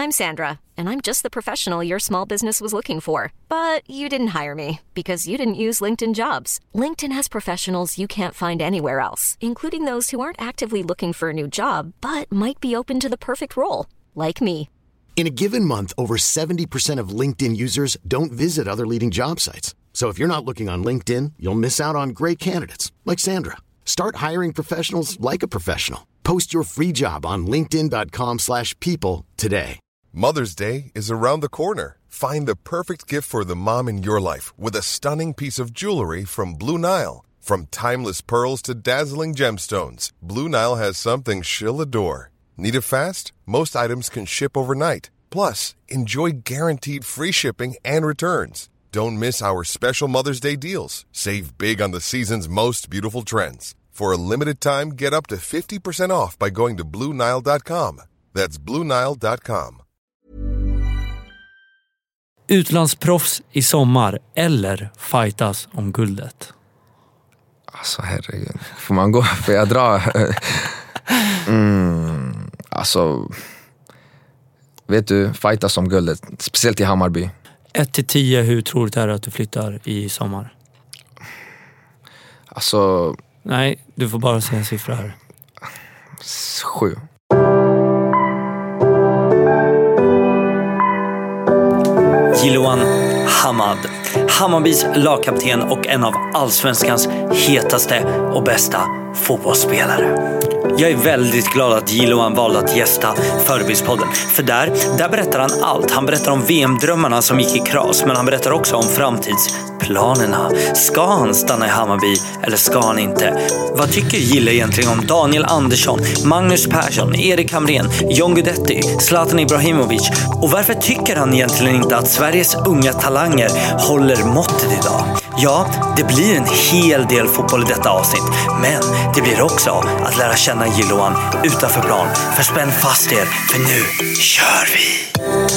I'm Sandra, and I'm just the professional your small business was looking for. But you didn't hire me because you didn't use LinkedIn Jobs. LinkedIn has professionals you can't find anywhere else, including those who aren't actively looking for a new job, but might be open to the perfect role, like me. In a given month, over 70% of LinkedIn users don't visit other leading job sites. So if you're not looking on LinkedIn, you'll miss out on great candidates like Sandra. Start hiring professionals like a professional. Post your free job on linkedin.com/people today. Mother's Day is around the corner. Find the perfect gift for the mom in your life with a stunning piece of jewelry from Blue Nile. From timeless pearls to dazzling gemstones, Blue Nile has something she'll adore. Need it fast? Most items can ship overnight. Plus, enjoy guaranteed free shipping and returns. Don't miss our special Mother's Day deals. Save big on the season's most beautiful trends. For a limited time, get up to 50% off by going to BlueNile.com. That's BlueNile.com. Utlandsproffs i sommar eller fightas om guldet? Alltså herregud, får man gå? Får jag dra? Alltså, vet du, fightas om guldet, speciellt i Hammarby. 1-10, hur tror du att du flyttar i sommar? Alltså... Nej, du får bara säga en siffra här. 7. Jiloan Hamad, Hammarbys lagkapten och en av allsvenskans hetaste och bästa fotbollsspelare. Jag är väldigt glad att Jiloan valde att gästa Förbildspodden. För där berättar han allt. Han berättar om VM-drömmarna som gick i kras. Men han berättar också om framtidsplanerna. Ska han stanna i Hammarby eller ska han inte? Vad tycker Gille egentligen om Daniel Andersson, Magnus Persson, Erik Hamrén, John Guidetti, Zlatan Ibrahimovic? Och varför tycker han egentligen inte att Sveriges unga talanger håller måttet idag? Ja, det blir en hel del fotboll i detta avsnitt. Men det blir också att lära känna Jiloan utanför plan. För spänn fast er, för nu kör vi!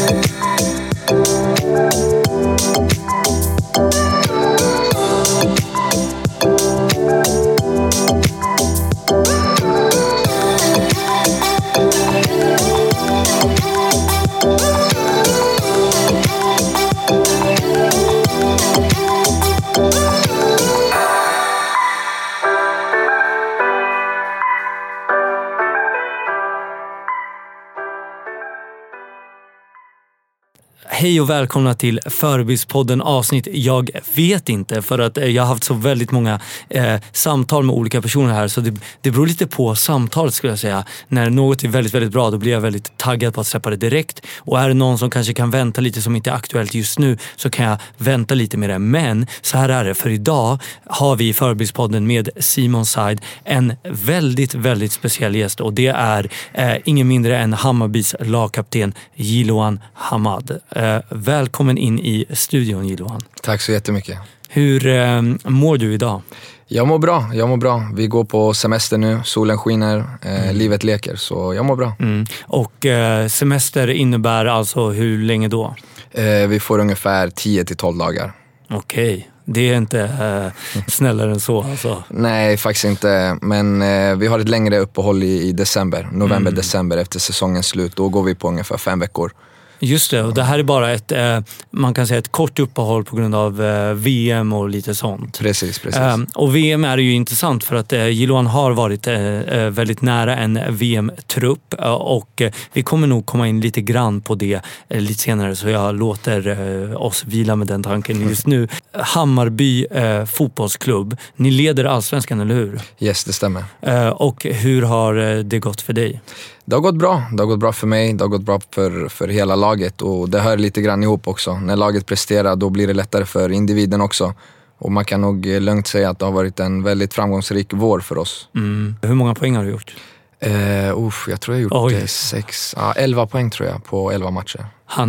Hej och välkomna till Förbildspodden avsnitt. Jag vet inte, för att jag har haft så väldigt många samtal med olika personer här, så det beror lite på samtalet, skulle jag säga. När något är väldigt, väldigt bra, då blir jag väldigt taggad på att släppa det direkt. Och är det någon som kanske kan vänta lite, som inte är aktuellt just nu, så kan jag vänta lite med det. Men så här är det, för idag har vi i Förbildspodden med Simon Said en väldigt, väldigt speciell gäst. Och det är ingen mindre än Hammarbys lagkapten Jiloan Hamad. Välkommen in i studion, Jiloan. Tack så jättemycket. Hur mår du idag? Jag mår bra. Vi går på semester nu, solen skiner, livet leker, så jag mår bra. Och semester innebär alltså hur länge då? Vi får ungefär 10-12 dagar. Okej. Det är inte snällare än så alltså. Nej, faktiskt inte. Men vi har ett längre uppehåll i december, november-december efter säsongens slut. Då går vi på ungefär 5 veckor. Just det, och det här är bara ett, man kan säga ett kort uppehåll på grund av VM och lite sånt. Precis. Och VM är ju intressant för att Jiloan har varit väldigt nära en VM-trupp, och vi kommer nog komma in lite grann på det lite senare, så jag låter oss vila med den tanken just nu. Hammarby fotbollsklubb, ni leder allsvenskan, eller hur? Yes, det stämmer. Och hur har det gått för dig? Det har gått bra för mig, det har gått bra för hela laget, och det hör lite grann ihop också. När laget presterar, då blir det lättare för individen också. Och man kan nog lugnt säga att det har varit en väldigt framgångsrik vår för oss. Hur många poäng har du gjort? Jag tror jag har gjort 11 poäng tror jag på 11 matcher.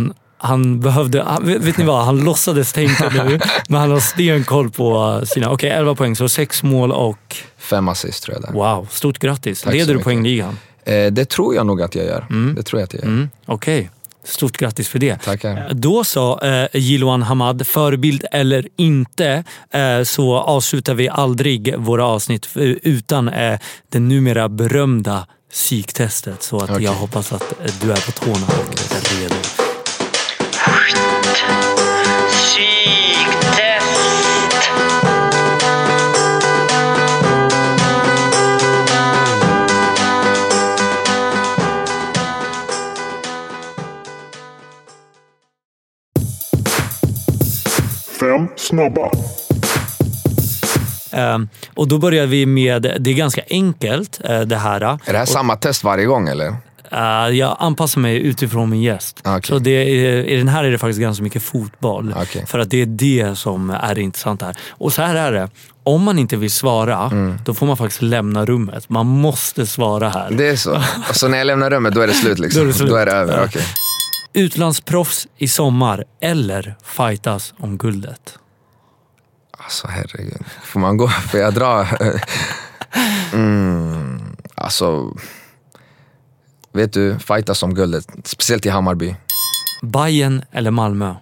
Han behövde, vet ni vad, han låtsades tänka nu, men han har stenkoll på sina, 11 poäng, så 6 mål och 5 assist tror jag där. Wow, stort grattis. Tack. Leder du poängligan? Det tror jag nog att jag gör. Okej. Stort grattis för det. Tackar. Då så, Jiloan Hamad, förebild eller inte, så avslutar vi aldrig våra avsnitt utan det numera berömda psyktestet. Så att jag hoppas att du är på tårna och är redo. 5 snabba. Och då börjar vi med, det är ganska enkelt det här. Är det här samma test varje gång eller? Jag anpassar mig utifrån min gäst. Okay. Så i den här är det faktiskt ganska mycket fotboll. Okay. För att det är det som är det intressanta här. Och så här är det. Om man inte vill svara, då får man faktiskt lämna rummet. Man måste svara här. Det är så. Och så när jag lämnar rummet, då är det slut liksom. Då är det över, ja. Okay. Utlandsproffs i sommar eller fightas om guldet? Alltså herregud. Får man gå? Får jag dra? Alltså... Vet du, fightas om guldet. Speciellt i Hammarby. Bayern eller Malmö?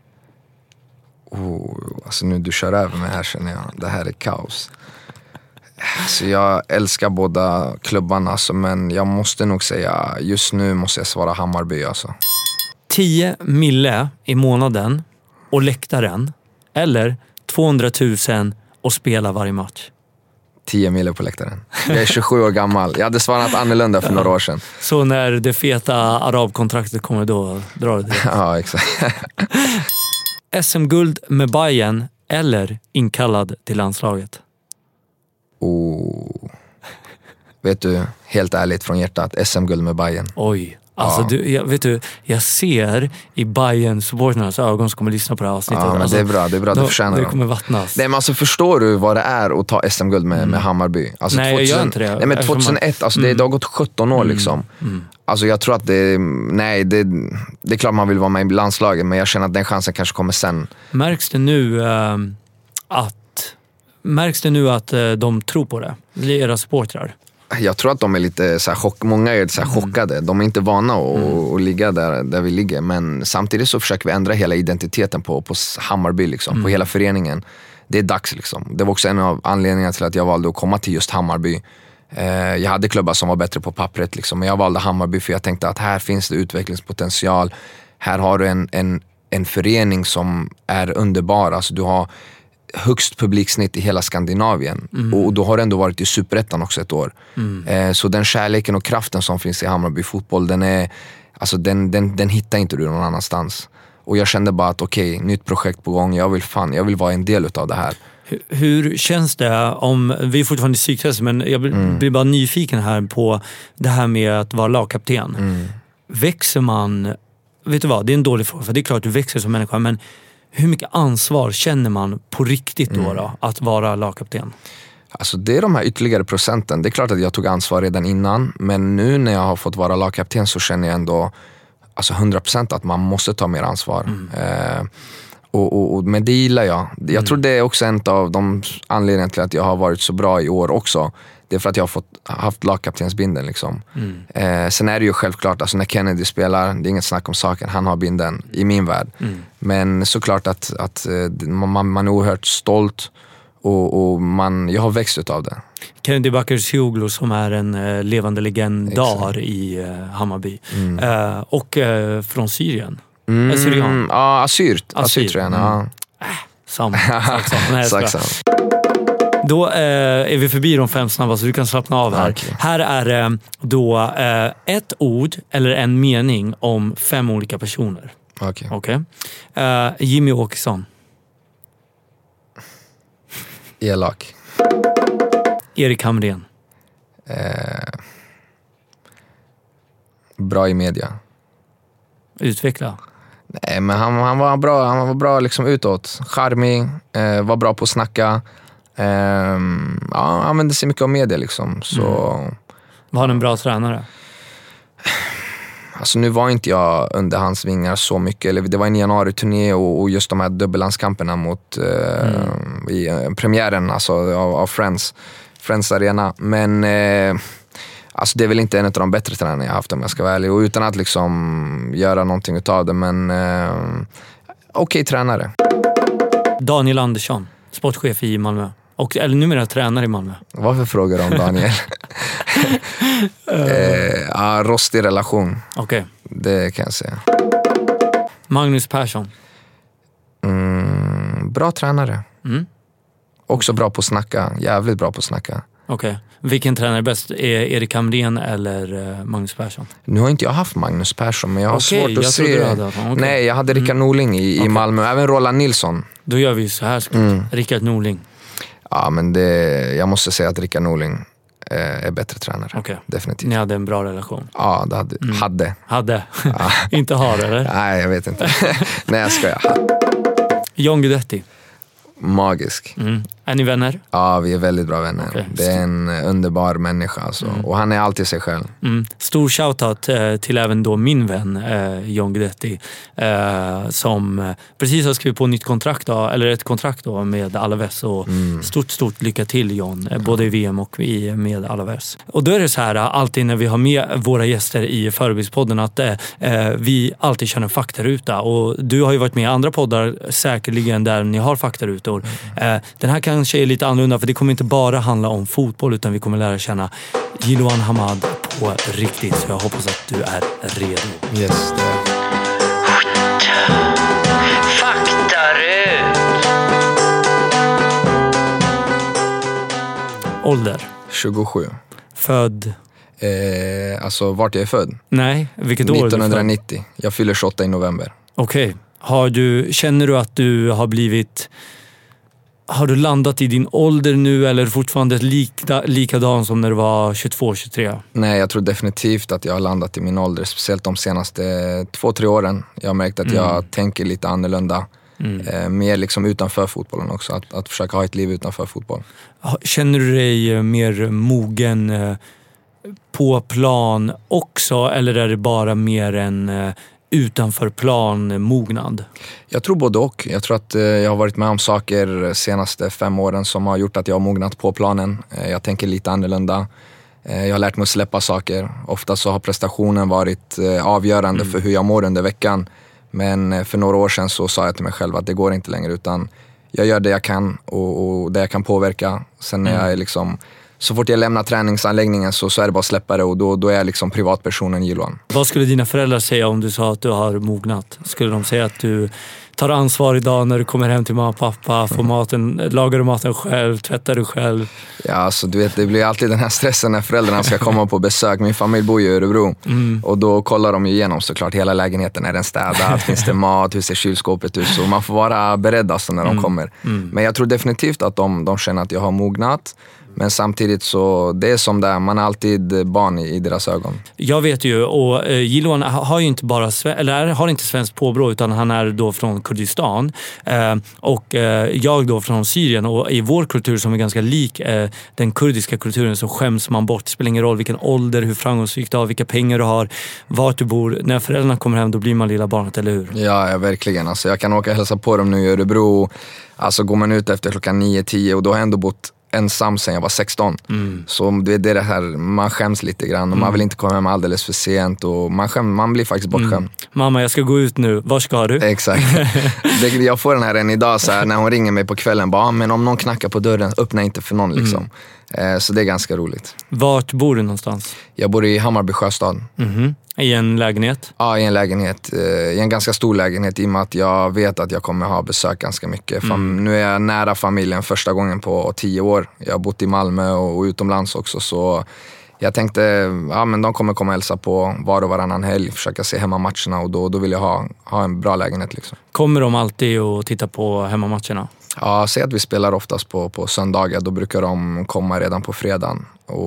Alltså nu du kör över mig här känner jag. Det här är kaos. Alltså jag älskar båda klubbarna alltså, men jag måste nog säga, just nu måste jag svara Hammarby alltså. 10 mille i månaden och läktaren eller 200 000 och spela varje match? 10 mille på läktaren. Jag är 27 år gammal. Jag hade svarat annorlunda för några år sedan. Så när det feta arabkontraktet kommer då drar det? Ja, exakt. SM-guld med Bayern eller inkallad till landslaget? Vet du, helt ärligt från hjärtat, SM-guld med Bayern. Oj. Alltså jag ser i Bayern-supporternas ögon som kommer lyssna på det här avsnittet. Ja, men alltså, det är bra, du förtjänar det kommer vattnas. Nej, men alltså förstår du vad det är att ta SM-guld med Hammarby? Alltså, nej, jag gör inte det. Nej, men 2001, alltså det har gått 17 år liksom. Alltså jag tror att det är klart man vill vara med i landslaget, men jag känner att den chansen kanske kommer sen. Märks det nu att de tror på det? Era supportrar? Jag tror att de är lite så här många är så här chockade. De är inte vana att ligga där vi ligger, men samtidigt så försöker vi ändra hela identiteten på Hammarby liksom, på hela föreningen. Det är dags liksom. Det var också en av anledningarna till att jag valde att komma till just Hammarby. Jag hade klubbar som var bättre på pappret liksom, men jag valde Hammarby för jag tänkte att här finns det utvecklingspotential. Här har du en förening som är underbar. Alltså du har högst publiksnitt i hela Skandinavien. Och då har det ändå varit i Superettan också ett år. Så den kärleken och kraften som finns i Hammarby fotboll, den hittar inte du någon annanstans. Och jag kände bara att okej, nytt projekt på gång. Jag vill vara en del utav det här. Hur känns det om, vi är fortfarande i psyktest, men jag blir bara nyfiken här på det här med att vara lagkapten. Växer man, vet du vad, det är en dålig fråga, för det är klart att du växer som människa, men hur mycket ansvar känner man på riktigt då att vara lagkapten? Alltså det är de här ytterligare procenten. Det är klart att jag tog ansvar redan innan, men nu när jag har fått vara lagkapten så känner jag ändå 100% att man måste ta mer ansvar. Men det gillar jag. Jag tror det är också en av de anledningarna till att jag har varit så bra i år också. Det är för att jag har haft lagkaptensbinden liksom. Sen är det ju självklart, alltså när Kennedy spelar, det är inget snack om saken, han har binden i min värld. Men såklart att man är oerhört stolt och jag har växt utav det. Kennedy Bakircioglu som är en levande legendar i Hammarby. Och från Syrien. Syrian. Ja, Assyr tror jag. Samma. Då är vi förbi de 5 snabba, så du kan slappna av här. Okay. Här är då ett ord eller en mening om 5 olika personer. Okej. Jimmy Åkesson. Elak. Erik Hamrén. Bra i media. Utveckla. Nej, men han var bra. Han var bra liksom utåt. Charmig, var bra på att snacka. Han använde sig mycket av media liksom. Så... Var han en bra tränare? Alltså nu var inte jag under hans vingar så mycket. Eller det var en januari-turné och just de här dubbellandskamperna mot i premiären alltså, av Friends Arena. Men alltså det är väl inte en av de bättre tränarna jag haft, om jag ska vara ärlig. Och utan att liksom göra någonting utav det. Men okej, tränare. Daniel Andersson, sportchef i Malmö. Eller numera tränare i Malmö. Varför frågar du om Daniel? Rostig relation. Okej. Det kan jag säga. Magnus Persson. Bra tränare. Också bra på att snacka. Jävligt bra på att snacka. Okej. Vilken tränare är bäst? Är Erik Hamrén eller Magnus Persson? Nu har inte jag haft Magnus Persson, men jag har svårt att jag se. Hade. Nej, jag hade Rickard Norling i Malmö, även Roland Nilsson. Då gör vi så här. Rickard Norling. Ja, men jag måste säga att Rickard Norling är bättre tränare. Okay. Definitivt. Ni hade en bra relation? Ja, det hade. Hade? Ja. Inte har, eller? Nej, jag vet inte. Nej, jag skojar. John Guidetti. Magisk. Är ni vänner? Ja, vi är väldigt bra vänner. Okay. Det är en underbar människa alltså. Och han är alltid sig själv. Stor shoutout till även då min vän John Guidetti som precis har skrivit på nytt kontrakt då, eller ett kontrakt då med Alaves, och stort lycka till John, både i VM och med Alaves. Och då är det så här alltid när vi har med våra gäster i Förbildspodden att vi alltid kör en faktaruta, och du har ju varit med i andra poddar säkerligen där ni har faktarutor. Den här kanske är lite annorlunda, för det kommer inte bara handla om fotboll, utan vi kommer lära känna Jiloan Hamad på riktigt. Så jag hoppas att du är redo. Yes, det är. Faktarut. Ålder? 27. Född? Alltså vart jag är född? Nej, vilket år? 1990. Jag fyller 28 i november. Okej. Känner du att du har du landat i din ålder nu, eller fortfarande likadan som när du var 22-23? Nej, jag tror definitivt att jag har landat i min ålder, speciellt de senaste 2-3 åren. Jag har märkt att jag tänker lite annorlunda. Mer liksom utanför fotbollen också, att försöka ha ett liv utanför fotboll. Känner du dig mer mogen på plan också, eller är det bara mer en utanför plan mognad? Jag tror både och. Jag tror att jag har varit med om saker senaste 5 åren som har gjort att jag har mognat på planen. Jag tänker lite annorlunda. Jag har lärt mig att släppa saker. Ofta så har prestationen varit avgörande för hur jag mår under veckan. Men för några år sedan så sa jag till mig själv att det går inte längre, utan jag gör det jag kan och det jag kan påverka. Sen när jag är liksom, så fort jag lämnar träningsanläggningen så är det bara att släppa det, och då är jag liksom privatpersonen Jiloan. Vad skulle dina föräldrar säga om du sa att du har mognat? Skulle de säga att du tar ansvar idag när du kommer hem till mamma och pappa, får lagar du maten själv, tvättar du själv? Ja, alltså du vet, det blir alltid den här stressen när föräldrarna ska komma på besök. Min familj bor ju i Örebro och då kollar de ju igenom såklart hela lägenheten. Är den städad? Finns det mat? Hur ser kylskåpet ut? Så man får vara beredd alltså när de kommer. Men jag tror definitivt att de känner att jag har mognat. Men samtidigt så, det är som där, man är alltid barn i deras ögon. Jag vet ju, och Jiloan har ju inte bara har inte svenskt påbrå, utan han är då från Kurdistan och jag då från Syrien, och i vår kultur som är ganska lik den kurdiska kulturen så skäms man bort. Det spelar ingen roll vilken ålder, hur framgångsrikt du har, vilka pengar du har, vart du bor. När föräldrarna kommer hem, då blir man lilla barnet, eller hur? Ja, verkligen. Alltså, jag kan åka och hälsa på dem nu i Örebro. Alltså går man ut efter klockan 9-10, och då har jag ändå bott ensam sen jag var 16. Så det är det här, man skäms lite grann och man vill inte komma hem alldeles för sent, och man blir faktiskt bortskämd. Mamma, jag ska gå ut nu, var ska du? Exakt. Jag får den här än idag så här, när hon ringer mig på kvällen, bara, men om någon knackar på dörren, öppna inte för någon liksom. Så det är ganska roligt. Vart bor du någonstans? Jag bor i Hammarby Sjöstad. I en lägenhet? Ja, i en lägenhet. I en ganska stor lägenhet, i och med att jag vet att jag kommer ha besök ganska mycket. Nu är jag nära familjen första gången på 10 år. Jag har bott i Malmö och utomlands också, så jag tänkte, ja men de kommer komma och hälsa på var och varannan helg, försöka se hemmamatcherna, och då vill jag ha en bra lägenhet liksom. Kommer de alltid att titta på hemmamatcherna? Ja, säg att vi spelar oftast på söndagar, då brukar de komma redan på fredagen.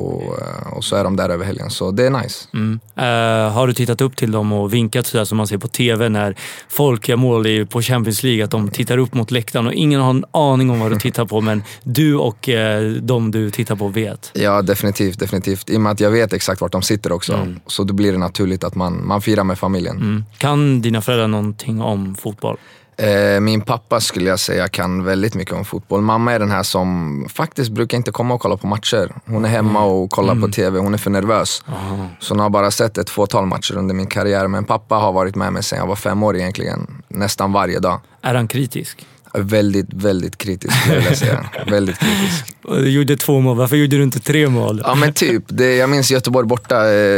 Och så är de där över helgen, så det är nice. Har du tittat upp till dem och vinkat sådär som man ser på tv när folk gör mål på Champions League, att de tittar upp mot läktaren och ingen har en aning om vad du tittar på, men du och de du tittar på vet? Ja, definitivt. I och med att jag vet exakt vart de sitter också, så då blir det naturligt att man firar med familjen. Kan dina föräldrar någonting om fotboll? Min pappa skulle jag säga kan väldigt mycket om fotboll. Mamma är den här som faktiskt brukar inte komma och kolla på matcher. Hon är hemma och kollar på tv. Hon är för nervös. Så hon har bara sett ett fåtal matcher under min karriär. Men pappa har varit med mig sedan jag var 5 år egentligen. Nästan varje dag. Är han kritisk? Väldigt kritisk skulle jag säga. Väldigt kritisk. Du gjorde 2 mål, varför gjorde du inte 3 mål? Ja men typ, jag minns Göteborg borta,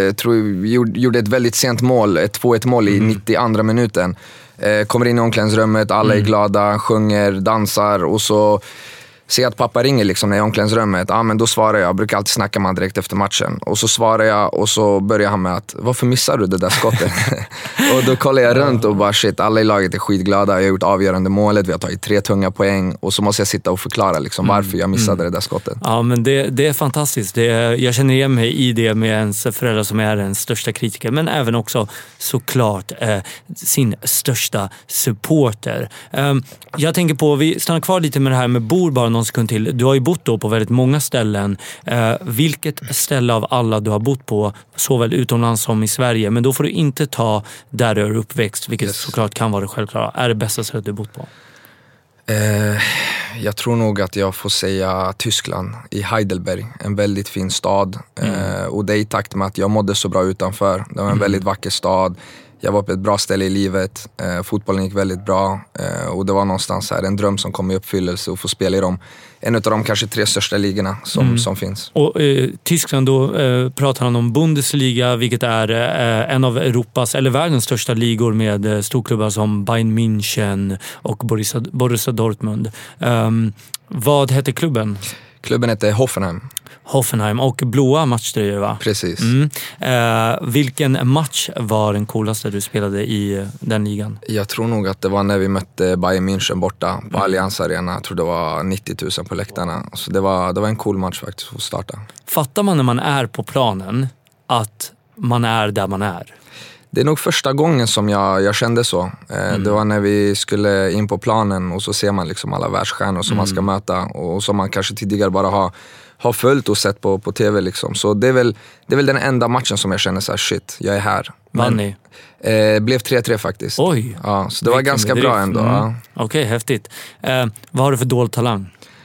gjorde ett väldigt sent mål, ett 2-1 mål i 92:a minuten. Kommer in i omklädningsrummet, alla är glada, sjunger, dansar, och så Se att pappa ringer liksom när jag är i omklädningsrummet. Men då svarar jag brukar alltid snacka med han direkt efter matchen. Och så svarar jag och så börjar han med att varför missar du det där skottet? Och då kollar jag runt och bara shit, alla i laget är skitglada. Jag har gjort avgörande målet, vi har tagit 3 tunga poäng. Och så måste jag sitta och förklara liksom, varför jag missade det där skottet. Ja, men det är fantastiskt. Jag känner igen mig i det med ens föräldrar som är den största kritiker. Men även också såklart sin största supporter. Jag tänker på, vi stannar kvar lite med det här med bor bara någon sekund till. Du har ju bott då på väldigt många ställen. Vilket ställe av alla du har bott på, såväl utomlands som i Sverige, men då får du inte ta där du är uppväxt, vilket såklart kan vara det självklara, är det bästa stället du bott på? Jag tror nog att jag får säga Tyskland, i Heidelberg, en väldigt fin stad. Och det är i takt med att jag mådde så bra utanför. Det var en väldigt vacker stad. Jag var på ett bra ställe i livet. Fotbollen gick väldigt bra. Och det var någonstans här en dröm som kom i uppfyllelse att få spela i en av de kanske 3 största ligorna som finns. Och Tyskland då pratar han om Bundesliga, vilket är en av Europas eller världens största ligor med storklubbar som Bayern München och Borussia Dortmund. Vad heter klubben? Klubben heter Hoffenheim och blåa matchtröjor, va? Precis. Vilken match var den coolaste du spelade i den ligan? Jag tror nog att det var när vi mötte Bayern München borta på Allianz Arena. Jag tror det var 90 000 på läktarna. Så det var en cool match faktiskt att starta. Fattar man när man är på planen att man är där man är? Det är nog första gången som jag kände så. Det var när vi skulle in på planen och så ser man liksom alla världsstjärnor som man ska möta och som man kanske tidigare bara har följt och sett på tv liksom. Så det är väl den enda matchen som jag känner så här, shit, jag är här. Vann ni? Blev 3-3 faktiskt. Oj! Ja, så det var ganska bra ändå. Ja. Okej, häftigt. Vad har du för dold talang?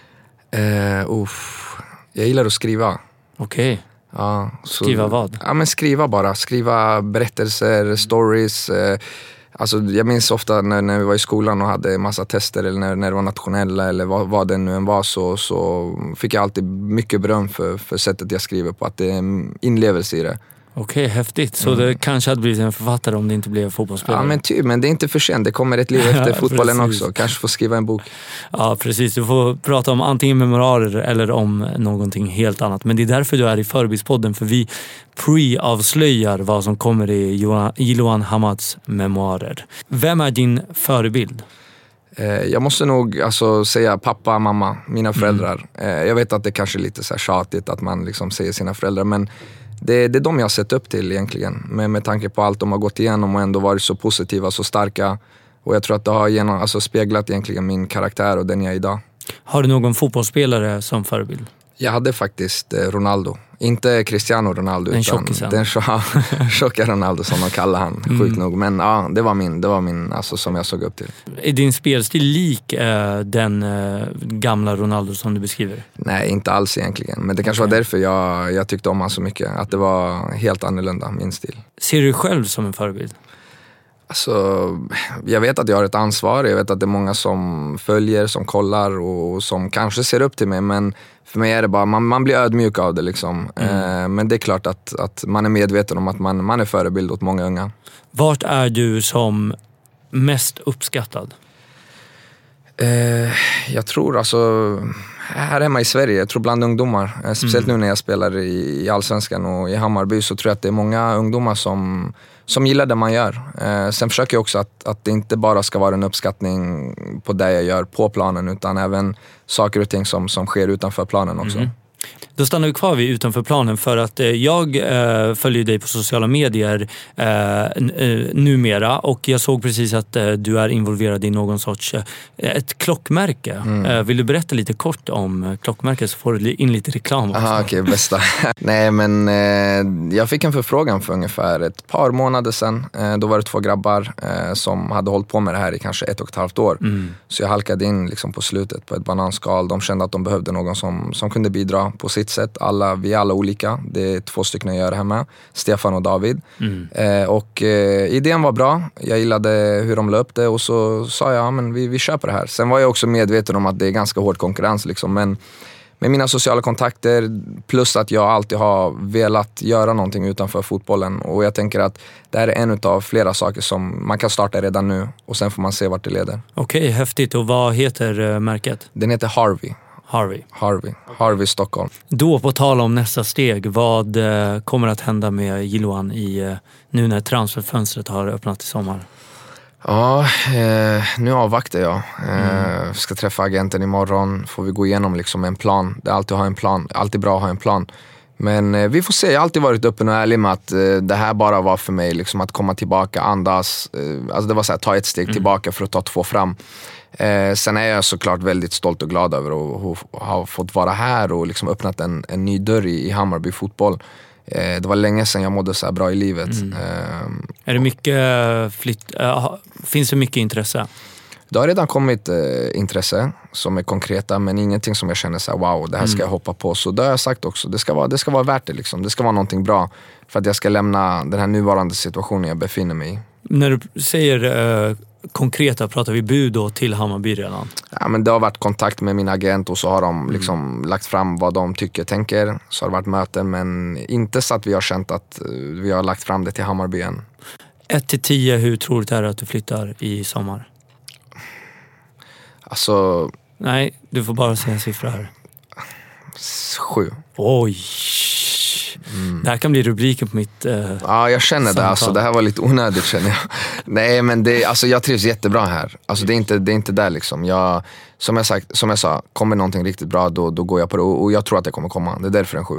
Jag gillar att skriva. Okej. Ja, skriva vad? Ja, men skriva berättelser, stories. Alltså, jag minns ofta när vi var i skolan och hade massa tester eller när det var nationella eller vad det nu än var, så fick jag alltid mycket beröm för sättet jag skriver på, att det är en inlevelse i det. Okej, häftigt. Så det kanske hade blivit en författare om det inte blev fotbollsspelare? Ja, men det är inte för sent. Det kommer ett liv efter fotbollen också. Kanske få skriva en bok. Ja, precis. Du får prata om antingen memoarer eller om någonting helt annat. Men det är därför du är i Förebilspodden, för vi pre-avslöjar vad som kommer i Jiloan Hamads memoarer. Vem är din förebild? Jag måste nog säga pappa, mamma, mina föräldrar. Jag vet att det kanske är lite så här tjatigt att man liksom säger sina föräldrar, men det är de jag har sett upp till egentligen. Med tanke på allt de har gått igenom och ändå varit så positiva, så starka. Och jag tror att det har speglat egentligen min karaktär och den jag är idag. Har du någon fotbollsspelare som förebild? Jag hade faktiskt Ronaldo. Inte Cristiano Ronaldo, utan den tjocka Ronaldo som de kallar han, sjukt nog. Men ja, det var min som jag såg upp till. Är din spelstil lik den gamla Ronaldo som du beskriver? Nej, inte alls egentligen. Men det kanske var därför jag tyckte om han så mycket. Att det var helt annorlunda, min stil. Ser du själv som en förebild? Jag vet att jag har ett ansvar. Jag vet att det är många som följer, som kollar och som kanske ser upp till mig. Men för mig är det bara, man blir ödmjuk av det liksom. Men det är klart att man är medveten om att man är förebild åt många unga. Vart är du som mest uppskattad? Jag tror här hemma i Sverige, jag tror bland ungdomar. Speciellt nu när jag spelar i Allsvenskan och i Hammarby, så tror jag att det är många ungdomar som gillar det man gör. Sen försöker jag också att det inte bara ska vara en uppskattning på det jag gör på planen, utan även saker och ting som sker utanför planen också. Då stannar vi kvar vid utanför planen, för att jag följer dig på sociala medier numera, och jag såg precis att du är involverad i någon sorts ett klockmärke. Vill du berätta lite kort om klockmärket, så får du in lite reklam också? Okej, bästa. Nej, men jag fick en förfrågan för ungefär ett par månader sedan. Då var det 2 grabbar som hade hållit på med det här i kanske 1,5 år. Så jag halkade in liksom på slutet på ett bananskal. De kände att de behövde någon som kunde bidra på sitt sätt. Vi är alla olika. Det är 2 stycken jag gör hemma. Stefan och David. Och idén var bra. Jag gillade hur de la upp det. Och så sa jag, men vi kör på det här. Sen var jag också medveten om att det är ganska hård konkurrens liksom. Men med mina sociala kontakter, plus att jag alltid har velat göra någonting utanför fotbollen. Och jag tänker att det här är en av flera saker som man kan starta redan nu. Och sen får man se vart det leder. Okej, häftigt. Och vad heter märket? Den heter Harvey. Harvey Stockholm. Då på tal om nästa steg, vad kommer att hända med Jiloan nu när transferfönstret har öppnat i sommar? Ja, nu avvaktar jag. Ska träffa agenten imorgon. Får vi gå igenom liksom en plan. Det är alltid att ha en plan. Alltid bra att ha en plan. Men vi får se. Jag har alltid varit öppen och ärlig med att det här bara var för mig liksom att komma tillbaka, andas. Alltså det var så här, ta ett steg tillbaka för att ta 2 fram. Sen är jag såklart väldigt stolt och glad över att ha fått vara här och liksom öppnat en ny dörr i Hammarby fotboll. Det var länge sedan jag mådde så här bra i livet. Är det mycket finns det mycket intresse? Det har redan kommit intresse som är konkreta, men ingenting som jag känner så här, wow, det här ska jag hoppa på. Så det har jag sagt också, det ska vara värt det liksom. Det ska vara någonting bra för att jag ska lämna den här nuvarande situationen jag befinner mig i. När du säger konkreta, pratar vi bud då till Hammarby redan? Ja, men det har varit kontakt med min agent och så har de liksom lagt fram vad de tänker. Så har det varit möten, men inte så att vi har känt att vi har lagt fram det till Hammarby än. 1-10, hur tror du det är att du flyttar i sommar? Alltså... Nej, du får bara säga en siffra här. 7. Oj! Det här kan bli rubriken på mitt ja, jag känner det. Alltså, det här var lite onödigt, känner jag. Nej, men jag trivs jättebra här. Alltså, det är inte där liksom. Som jag sa, kommer någonting riktigt bra, då går jag på det. Och jag tror att det kommer komma. Det är därför en 7.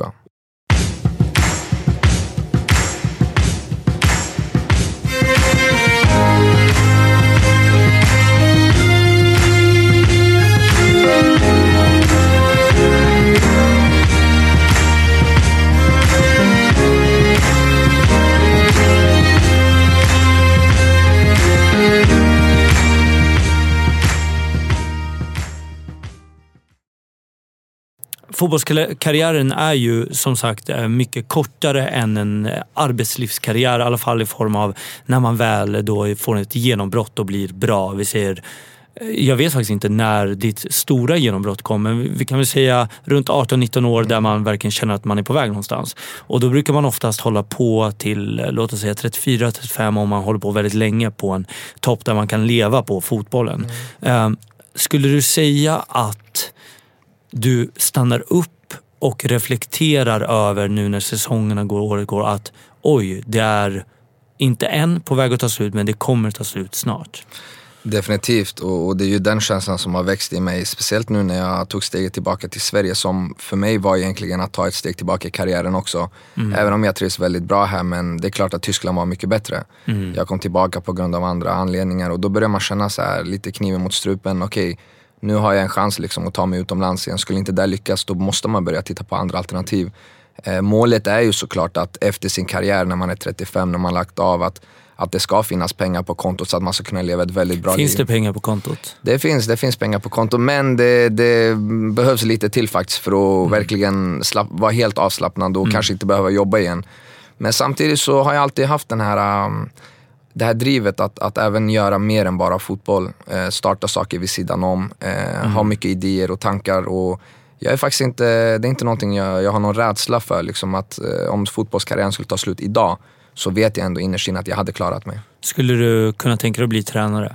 Fotbollskarriären är ju som sagt mycket kortare än en arbetslivskarriär, i alla fall i form av när man väl då får ett genombrott och blir bra. Jag vet faktiskt inte när ditt stora genombrott kommer, men vi kan väl säga runt 18-19 år där man verkligen känner att man är på väg någonstans. Och då brukar man oftast hålla på till, låt oss säga 34-35, om man håller på väldigt länge på en topp där man kan leva på fotbollen. Skulle du säga att du stannar upp och reflekterar över nu när säsongerna året går att oj, det är inte än på väg att ta slut, men det kommer att ta slut snart? Definitivt, och det är ju den känslan som har växt i mig, speciellt nu när jag tog steget tillbaka till Sverige, som för mig var egentligen att ta ett steg tillbaka i karriären också. Även om jag trivs väldigt bra här, men det är klart att Tyskland var mycket bättre. Jag kom tillbaka på grund av andra anledningar, och då börjar man känna så här, lite kniven mot strupen. Okej, nu har jag en chans liksom att ta mig utomlands igen. Skulle inte det lyckas, då måste man börja titta på andra alternativ. Målet är ju såklart att efter sin karriär, när man är 35, när man lagt av, att det ska finnas pengar på kontot så att man ska kunna leva ett väldigt bra liv. Finns det pengar på kontot? Det finns pengar på kontot, men det behövs lite till faktiskt för att verkligen vara helt avslappnad och kanske inte behöva jobba igen. Men samtidigt så har jag alltid haft det här drivet att även göra mer än bara fotboll. Starta saker vid sidan om. Ha mycket idéer och tankar. Och jag är faktiskt inte, det är inte någonting jag har någon rädsla för. Liksom att om fotbollskarriären skulle ta slut idag, så vet jag ändå innerst inne att jag hade klarat mig. Skulle du kunna tänka dig att bli tränare?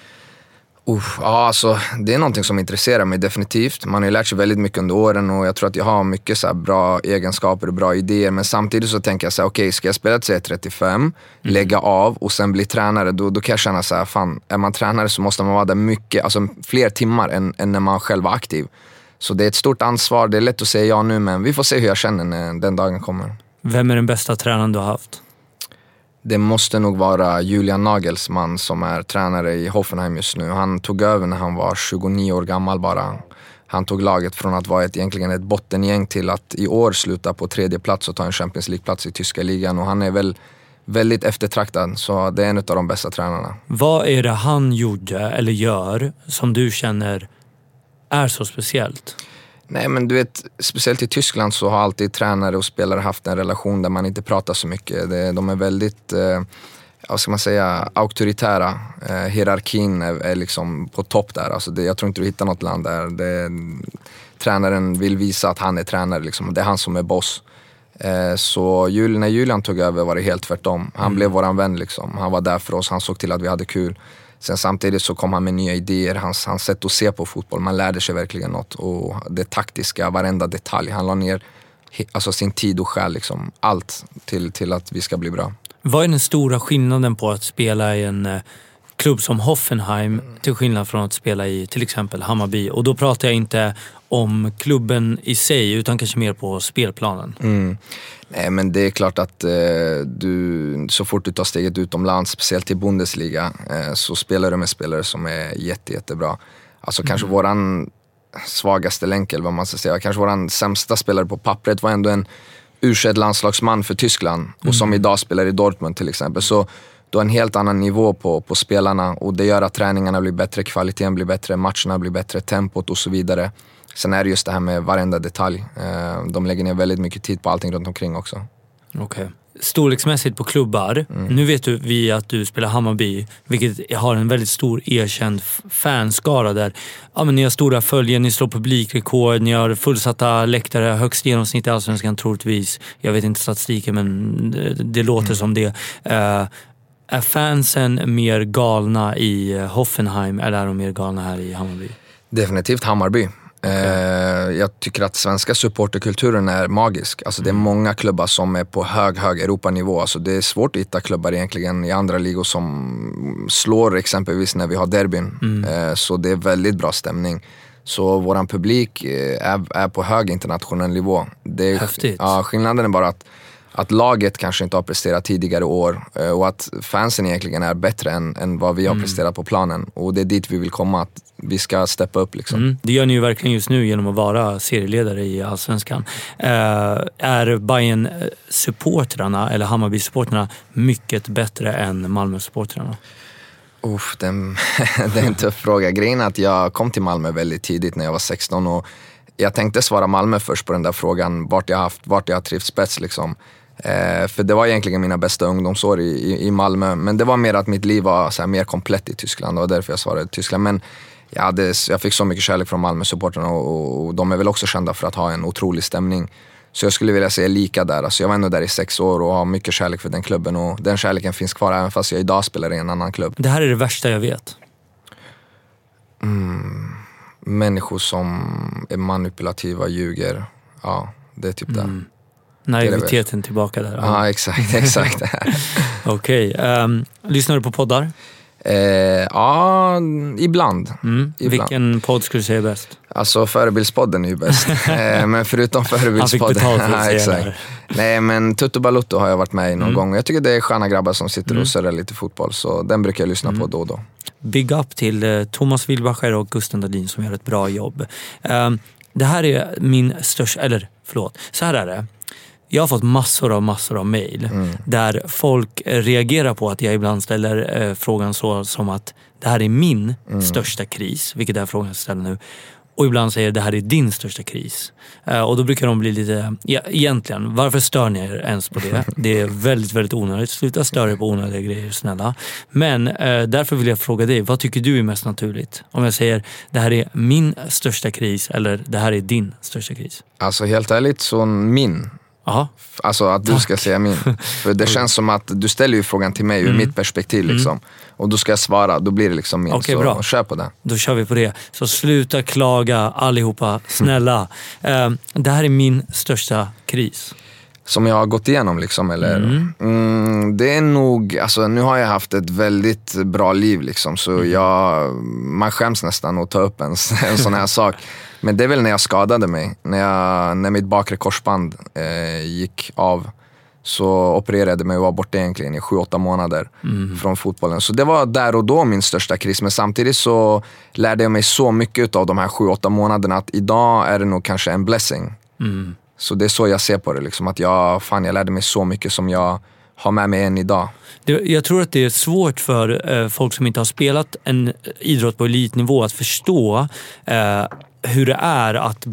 Ja, alltså, det är någonting som intresserar mig definitivt. Man har ju lärt sig väldigt mycket under åren, och jag tror att jag har mycket så här bra egenskaper och bra idéer. Men samtidigt så tänker jag så här, okej, ska jag spela till 35, lägga av och sen bli tränare, då kan jag känna så här, fan, är man tränare så måste man vara där mycket, alltså fler timmar än när man själv var aktiv. Så det är ett stort ansvar, det är lätt att säga ja nu, men vi får se hur jag känner när den dagen kommer. Vem är den bästa tränaren du har haft? Det måste nog vara Julian Nagelsmann som är tränare i Hoffenheim just nu. Han tog över när han var 29 år gammal bara. Han tog laget från att vara egentligen ett bottengäng till att i år sluta på 3:e plats och ta en Champions League-plats i tyska ligan. Och han är väl väldigt eftertraktad, så det är en av de bästa tränarna. Vad är det han gjorde eller gör som du känner är så speciellt? Nej, men du vet, speciellt i Tyskland så har alltid tränare och spelare haft en relation där man inte pratar så mycket. De är väldigt, vad ska man säga, auktoritära. Hierarkin är liksom på topp där. Alltså jag tror inte du hittar något land där tränaren vill visa att han är tränare. Liksom. Det är han som är boss. Så när Julian tog över var det helt tvärtom. Han blev våran vän. Liksom. Han var där för oss, han såg till att vi hade kul. Sen samtidigt så kom han med nya idéer, hans sätt att se på fotboll. Man lärde sig verkligen något. Och det taktiska, varenda detalj. Han la ner alltså sin tid och själ, liksom, allt till att vi ska bli bra. Vad är den stora skillnaden på att spela i en klubb som Hoffenheim till skillnad från att spela i till exempel Hammarby? Och då pratar jag inte om klubben i sig utan kanske mer på spelplanen. Nej, men det är klart att du, så fort du tar steget utomlands, speciellt i Bundesliga, så spelar du med spelare som är jättebra. Alltså kanske våran svagaste länk, eller vad man ska säga, kanske våran sämsta spelare på pappret var ändå en ursädd landslagsman för Tyskland och som idag spelar i Dortmund till exempel. Så du har en helt annan nivå på spelarna och det gör att träningarna blir bättre, kvaliteten blir bättre, matcherna blir bättre, tempot och så vidare. Sen är det just det här med varenda detalj. De lägger ner väldigt mycket tid på allting runt omkring också. Okej. Storleksmässigt på klubbar. Nu vet vi att du spelar Hammarby, vilket har en väldigt stor erkänd fanskara där. Ja, men ni har stora följer, ni slår publikrekord, ni har fullsatta läktare, högst genomsnitt i Allsvenskan troligtvis. Jag vet inte statistiken, men det låter som det. Är fansen mer galna i Hoffenheim eller är de mer galna här i Hammarby? Definitivt Hammarby. Jag tycker att svenska supporterkulturen är magisk. Alltså det är många klubbar som är på hög Europanivå. Alltså det är svårt att hitta klubbar egentligen i andra ligor som slår exempelvis när vi har derbyn. Så det är väldigt bra stämning. Så våran publik är på hög internationell nivå. Det är, häftigt. Ja, skillnaden är bara att laget kanske inte har presterat tidigare år och att fansen egentligen är bättre än vad vi har presterat på planen. Och det är dit vi vill komma, att vi ska steppa upp liksom. Det gör ni ju verkligen just nu genom att vara serieledare i Allsvenskan. Är Bayern-supportrarna eller Hammarby-supportrarna mycket bättre än Malmö-supportrarna? Det är en tuff fråga. Grejen är att jag kom till Malmö väldigt tidigt när jag var 16 och jag tänkte svara Malmö först på den där frågan, vart jag har trivts bäst liksom. För det var egentligen mina bästa ungdomsår i Malmö, men det var mer att mitt liv var så här mer komplett i Tyskland och därför jag svarade Tyskland. Men jag fick så mycket kärlek från Malmö-supporterna och de är väl också kända för att ha en otrolig stämning. Så jag skulle vilja säga lika där. Alltså jag var ändå där i 6 år och har mycket kärlek för den klubben och den kärleken finns kvar även fast jag idag spelar i en annan klubb. Det här är det värsta jag vet. Människor som är manipulativa, ljuger. Ja, det är typ det. Naiviteten tillbaka där. Ja, exakt. Okej. Lyssnar du på poddar? Ja, ibland. Vilken podd skulle du säga är bäst? Alltså Förebildspodden är ju bäst. Men förutom Förebildspodden. Han fick betalt för att säga det. Nej, men Tutto Balutto har jag varit med i någon gång. Jag tycker det är sköna grabbar som sitter och surrar lite fotboll. Så den brukar jag lyssna på då och då. Big up till Thomas Wilbacher och Gusten Dahlin som gör ett bra jobb. Det här är min största... Så här är det. Jag har fått massor av mejl där folk reagerar på att jag ibland ställer frågan så som att det här är min största kris, vilket är frågan jag ställer nu. Och ibland säger det här är din största kris. Och då brukar de bli lite... egentligen, varför stör ni er ens på det? Det är väldigt, väldigt onödigt. Sluta störa er på onödiga grejer, snälla. Men därför vill jag fråga dig, vad tycker du är mest naturligt? Om jag säger, det här är min största kris eller det här är din största kris? Alltså helt ärligt så min... Aha. Alltså att du ska säga min. För det känns som att du ställer ju frågan till mig ur mitt perspektiv liksom. Och då ska jag svara, då blir det liksom min. Okej, så bra. Kör på det. Då kör vi på det. Så sluta klaga allihopa, snälla. Det här är min största kris. Som jag har gått igenom liksom, eller? Det är nog, alltså nu har jag haft ett väldigt bra liv liksom. Så man skäms nästan att ta upp en sån här sak. Men det är väl när jag skadade mig. När mitt bakre korsband gick av. Så opererade jag mig och var borta egentligen i 7-8 månader från fotbollen. Så det var där och då min största kris. Men samtidigt så lärde jag mig så mycket av de här 7-8 månaderna att idag är det nog kanske en blessing. Så det är så jag ser på det liksom, att jag lärde mig så mycket som jag har med mig än idag. Jag tror att det är svårt för folk som inte har spelat en idrott på elitnivå att förstå hur det är att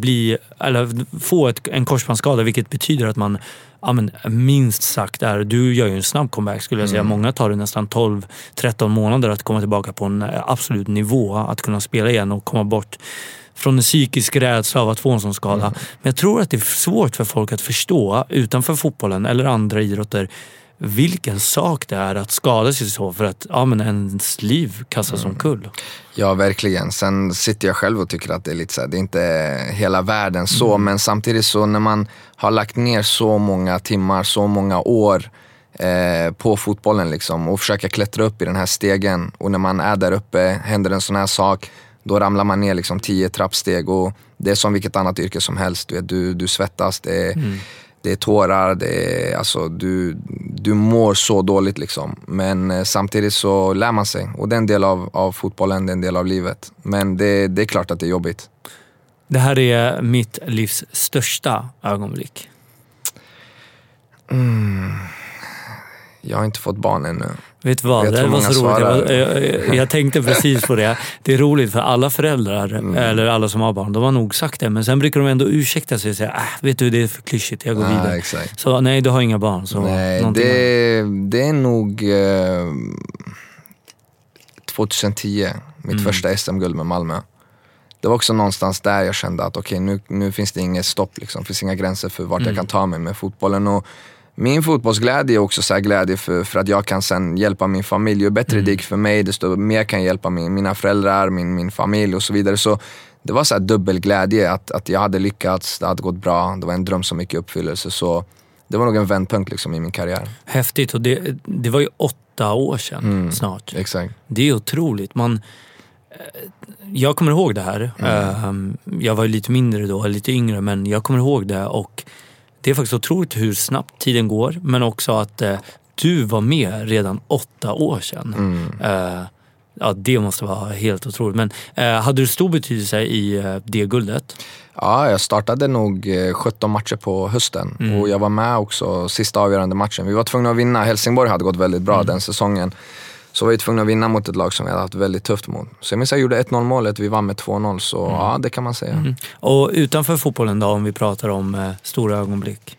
få en korsbandsskada, vilket betyder att man minst sagt du gör ju en snabb comeback skulle jag säga. Många tar det nästan 12-13 månader att komma tillbaka på en absolut nivå, att kunna spela igen och komma bort från en psykisk rädsla av att få en sån skada. Men jag tror att det är svårt för folk att förstå utanför fotbollen eller andra idrotter vilken sak det är att skada sig så för att men ens liv kastas omkull. Ja, verkligen. Sen sitter jag själv och tycker att det är lite så här, det är inte hela världen så, men samtidigt så när man har lagt ner så många timmar, så många år på fotbollen liksom, och försöka klättra upp i den här stegen, och när man är där uppe händer en sån här sak, då ramlar man ner liksom 10 trappsteg, och det är som vilket annat yrke som helst. Du svettas, det är tårar, det är, alltså, du mår så dåligt liksom. Men samtidigt så lär man sig, och det är en del av fotbollen, det är en del av livet. Men det är klart att det är jobbigt. Det här är mitt livs största ögonblick. Jag har inte fått barn ännu. Vet du vad? Det var så roligt. Jag tänkte precis på det. Det är roligt för alla föräldrar, eller alla som har barn, de har nog sagt det. Men sen brukar de ändå ursäkta sig och säga, vet du, det är för klyschigt, jag går vidare. Exakt. Så nej, du har inga barn. Så nej, det är nog 2010, mitt första SM-guld med Malmö. Det var också någonstans där jag kände att okej, nu finns det inget stopp liksom. Det finns inga gränser för vart jag kan ta mig med fotbollen. Och min fotbollsglädje är också så här glädje för att jag kan sen hjälpa min familj. Ju bättre det gick för mig, desto mer kan jag hjälpa mina föräldrar, min familj och så vidare. Så det var så här dubbel glädje att jag hade lyckats, det hade gått bra. Det var en dröm som gick i uppfyllelse. Så det var nog en vändpunkt liksom i min karriär. Häftigt, och det var ju 8 år sedan snart. Exakt. Det är otroligt. Jag kommer ihåg det här. Jag var ju lite mindre då, lite yngre, men jag kommer ihåg det, och det är faktiskt otroligt hur snabbt tiden går, men också att du var med redan 8 år sedan. Ja, det måste vara helt otroligt. Men hade du stor betydelse i det guldet? Ja, jag startade nog 17 matcher på hösten, och jag var med också sista avgörande matchen. Vi var tvungna att vinna. Helsingborg hade gått väldigt bra den säsongen. Så var vi tvungna att vinna mot ett lag som vi hade haft väldigt tufft mot. Så jag gjorde 1-0 målet, vi vann med 2-0. Så ja, det kan man säga. Och utanför fotbollen då, om vi pratar om stora ögonblick?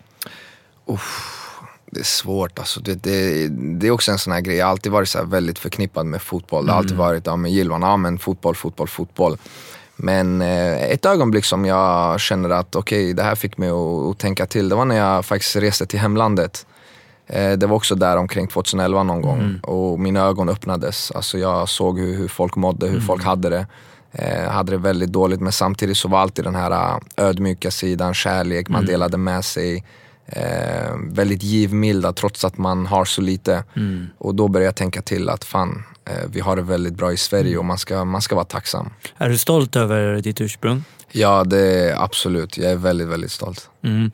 Det är svårt alltså. Det är också en sån här grej. Jag har alltid varit så här väldigt förknippad med fotboll. Det har alltid varit med Gilvan, men fotboll. Men ett ögonblick som jag känner att okej, det här fick mig att tänka till. Det var när jag faktiskt reste till hemlandet. Det var också där omkring 2011 någon gång. Och mina ögon öppnades. Alltså jag såg hur folk mådde, hur folk hade det. Hade det väldigt dåligt, men samtidigt så var alltid den här ödmjuka sidan, kärlek, man delade med sig. Väldigt givmilda trots att man har så lite. Och då började jag tänka till att vi har det väldigt bra i Sverige, och man ska vara tacksam. Är du stolt över ditt ursprung? Ja, det är absolut. Jag är väldigt, väldigt stolt.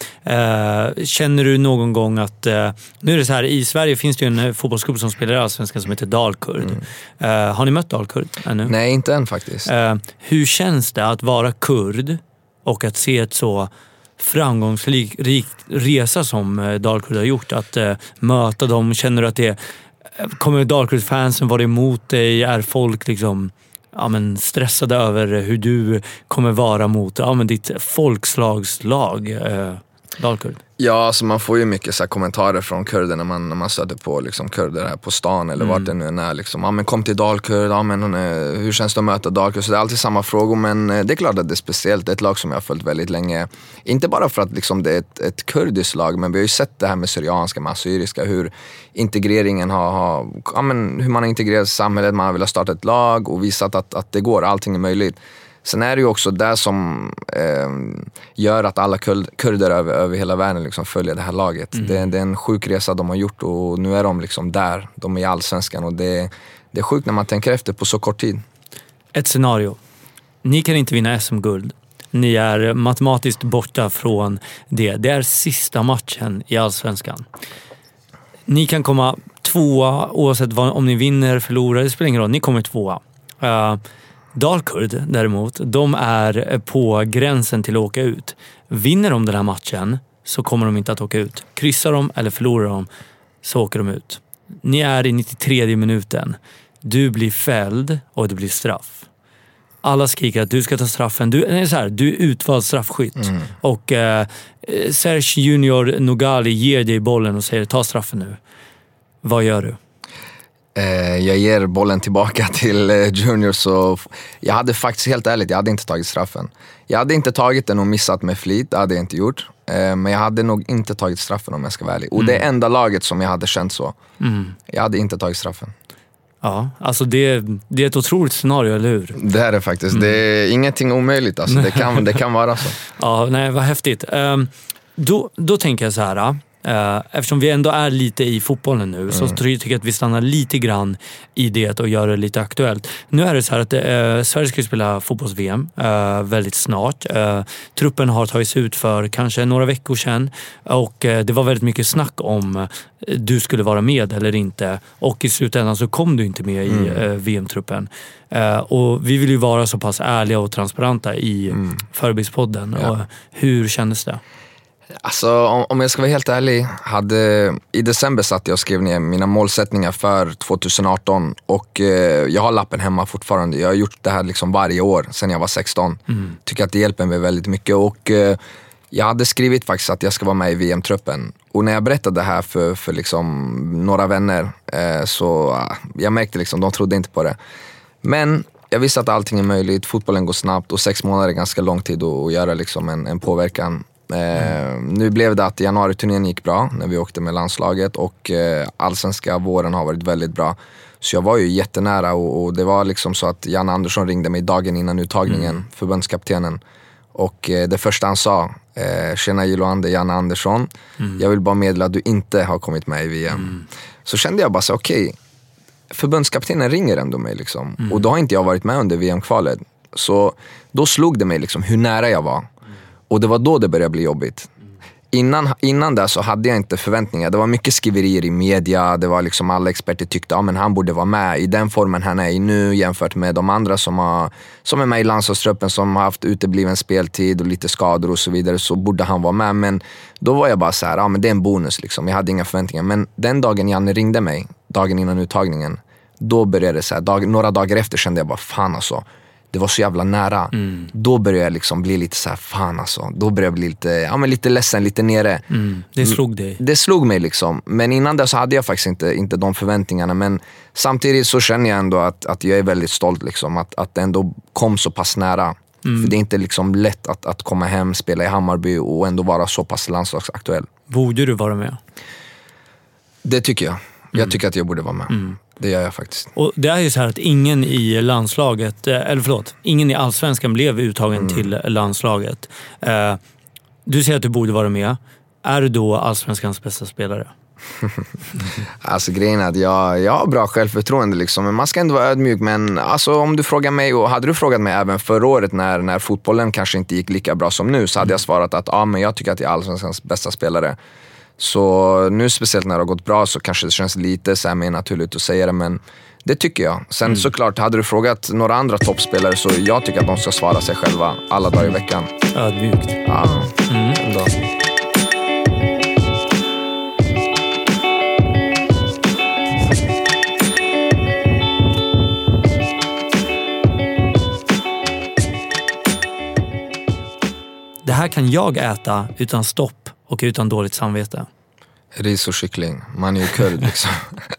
Känner du någon gång att nu är det så här, i Sverige finns det ju en fotbollsklubb som spelar i Allsvenskan som heter Dalkurd. Har ni mött Dalkurd ännu? Nej, inte än faktiskt. Hur känns det att vara kurd och att se ett så framgångsrik resa som Dalkurd har gjort, att möta dem? Känner du att kommer Dalkurd-fansen vara emot dig? Är folk liksom stressade över hur du kommer vara mot ditt folkslagslag Dalkurd? Ja, alltså man får ju mycket så här kommentarer från kurder när man stöter på liksom kurder här på stan eller vart det nu är liksom, men kom till Dalkurd, hur känns det att möta Dalkurd? Så det är alltid samma frågor, men det är klart att det är speciellt. Det är ett lag som jag har följt väldigt länge. Inte bara för att liksom det är ett kurdiskt lag, men vi har ju sett det här med syrianska, med assyriska, hur integreringen hur man har integrerat samhället, man har velat starta ett lag och visat att det går, allting är möjligt. Sen är det ju också det som gör att alla kurder över hela världen liksom följer det här laget. Det är en sjuk resa de har gjort, och nu är de liksom där. De är i Allsvenskan, och det är sjukt när man tänker efter på så kort tid. Ett scenario. Ni kan inte vinna SM-guld. Ni är matematiskt borta från det. Det är sista matchen i Allsvenskan. Ni kan komma 2:a oavsett om ni vinner eller förlorar. Det spelar ingen roll. Ni kommer 2:a. Dalkurd däremot, de är på gränsen till att åka ut. Vinner de den här matchen så kommer de inte att åka ut. Kryssar de eller förlorar de så åker de ut. Ni är i 93:e minuten. Du blir fälld och det blir straff. Alla skriker att du ska ta straffen. Du är utvald straffskytt. Och Serge Junior Nogali ger dig bollen och säger ta straffen nu. Vad gör du? Jag ger bollen tillbaka till Junior, så jag hade faktiskt, helt ärligt, jag hade inte tagit straffen. Jag hade inte tagit den och missat med flit, det hade jag inte gjort. Men jag hade nog inte tagit straffen om jag ska vara ärlig. Och det är enda laget som jag hade känt så. Jag hade inte tagit straffen. Ja, alltså det är ett otroligt scenario, eller hur? Det är det faktiskt. Det är ingenting omöjligt. Alltså. Det kan vara så. Ja, nej, vad häftigt. Då tänker jag så här. Eftersom vi ändå är lite i fotbollen nu så tycker jag att vi stannar lite grann i det och gör det lite aktuellt. Nu är det så här att Sverige ska spela fotbolls-VM väldigt snart. Truppen har tagits ut för kanske några veckor sedan och det var väldigt mycket snack om du skulle vara med eller inte, och i slutändan så kom du inte med i VM-truppen. Och vi vill ju vara så pass ärliga och transparenta i Förebilspodden. Ja. Och hur kändes det? Alltså om jag ska vara helt ärlig, i december satt jag och skrev ner mina målsättningar för 2018 och jag har lappen hemma fortfarande. Jag har gjort det här liksom varje år sedan jag var 16. Tycker att det hjälper mig väldigt mycket och jag hade skrivit faktiskt att jag ska vara med i VM-truppen. Och när jag berättade det här för liksom några vänner så jag märkte liksom, de trodde inte på det. Men jag visste att allting är möjligt, fotbollen går snabbt och 6 månader är ganska lång tid att göra liksom en påverkan. Nu blev det att januari-turnén gick bra när vi åkte med landslaget och allsvenska våren har varit väldigt bra. Så jag var ju jättenära och det var liksom så att Jan Andersson ringde mig dagen innan uttagningen, förbundskaptenen. Och det första han sa, tjena Jiloan, det är Jan Andersson. Jag vill bara meddela att du inte har kommit med i VM. Så kände jag bara så okej, förbundskaptenen ringer ändå mig liksom. Och då har inte jag varit med under VM-kvalet. Så då slog det mig liksom hur nära jag var. Och det var då det började bli jobbigt. Innan där så hade jag inte förväntningar. Det var mycket skriverier i media. Det var liksom alla experter tyckte men han borde vara med i den formen han är i nu jämfört med de andra som är med i landslagstruppen, som har haft utebliven speltid och lite skador och så vidare, så borde han vara med. Men då var jag bara så här, men det är en bonus liksom. Jag hade inga förväntningar. Men den dagen Janne ringde mig, dagen innan uttagningen, då började det så här, några dagar efter kände jag bara fan alltså. Det var så jävla nära. Då började jag liksom bli lite så här fan alltså. Då började jag bli lite ledsen, lite nere. Det slog dig? Det slog mig liksom. Men innan det så hade jag faktiskt inte de förväntningarna. Men samtidigt så känner jag ändå att jag är väldigt stolt liksom. Att det ändå kom så pass nära. För det är inte liksom lätt att komma hem, spela i Hammarby och ändå vara så pass landslagsaktuell. Borde du vara med? Det tycker jag. Jag tycker att jag borde vara med. Det gör jag faktiskt. Och det är ju så här att ingen i landslaget, ingen i allsvenskan blev uttagen till landslaget. Du säger att du borde vara med. Är du då allsvenskans bästa spelare? Alltså grejen är att jag har bra självförtroende liksom, men man ska ändå vara ödmjuk. Men alltså, om du frågar mig, och hade du frågat mig även förra året när fotbollen kanske inte gick lika bra som nu, så hade jag svarat att men jag tycker att jag är allsvenskans bästa spelare. Så nu speciellt när det har gått bra så kanske det känns lite så här mer naturligt att säga det, men det tycker jag. Sen såklart, hade du frågat några andra toppspelare så jag tycker att de ska svara sig själva alla dagar i veckan. Ödmjukt. Ja, ändå. Det här kan jag äta utan stopp och utan dåligt samvete. Ris och kyckling. Man är ju kurd liksom.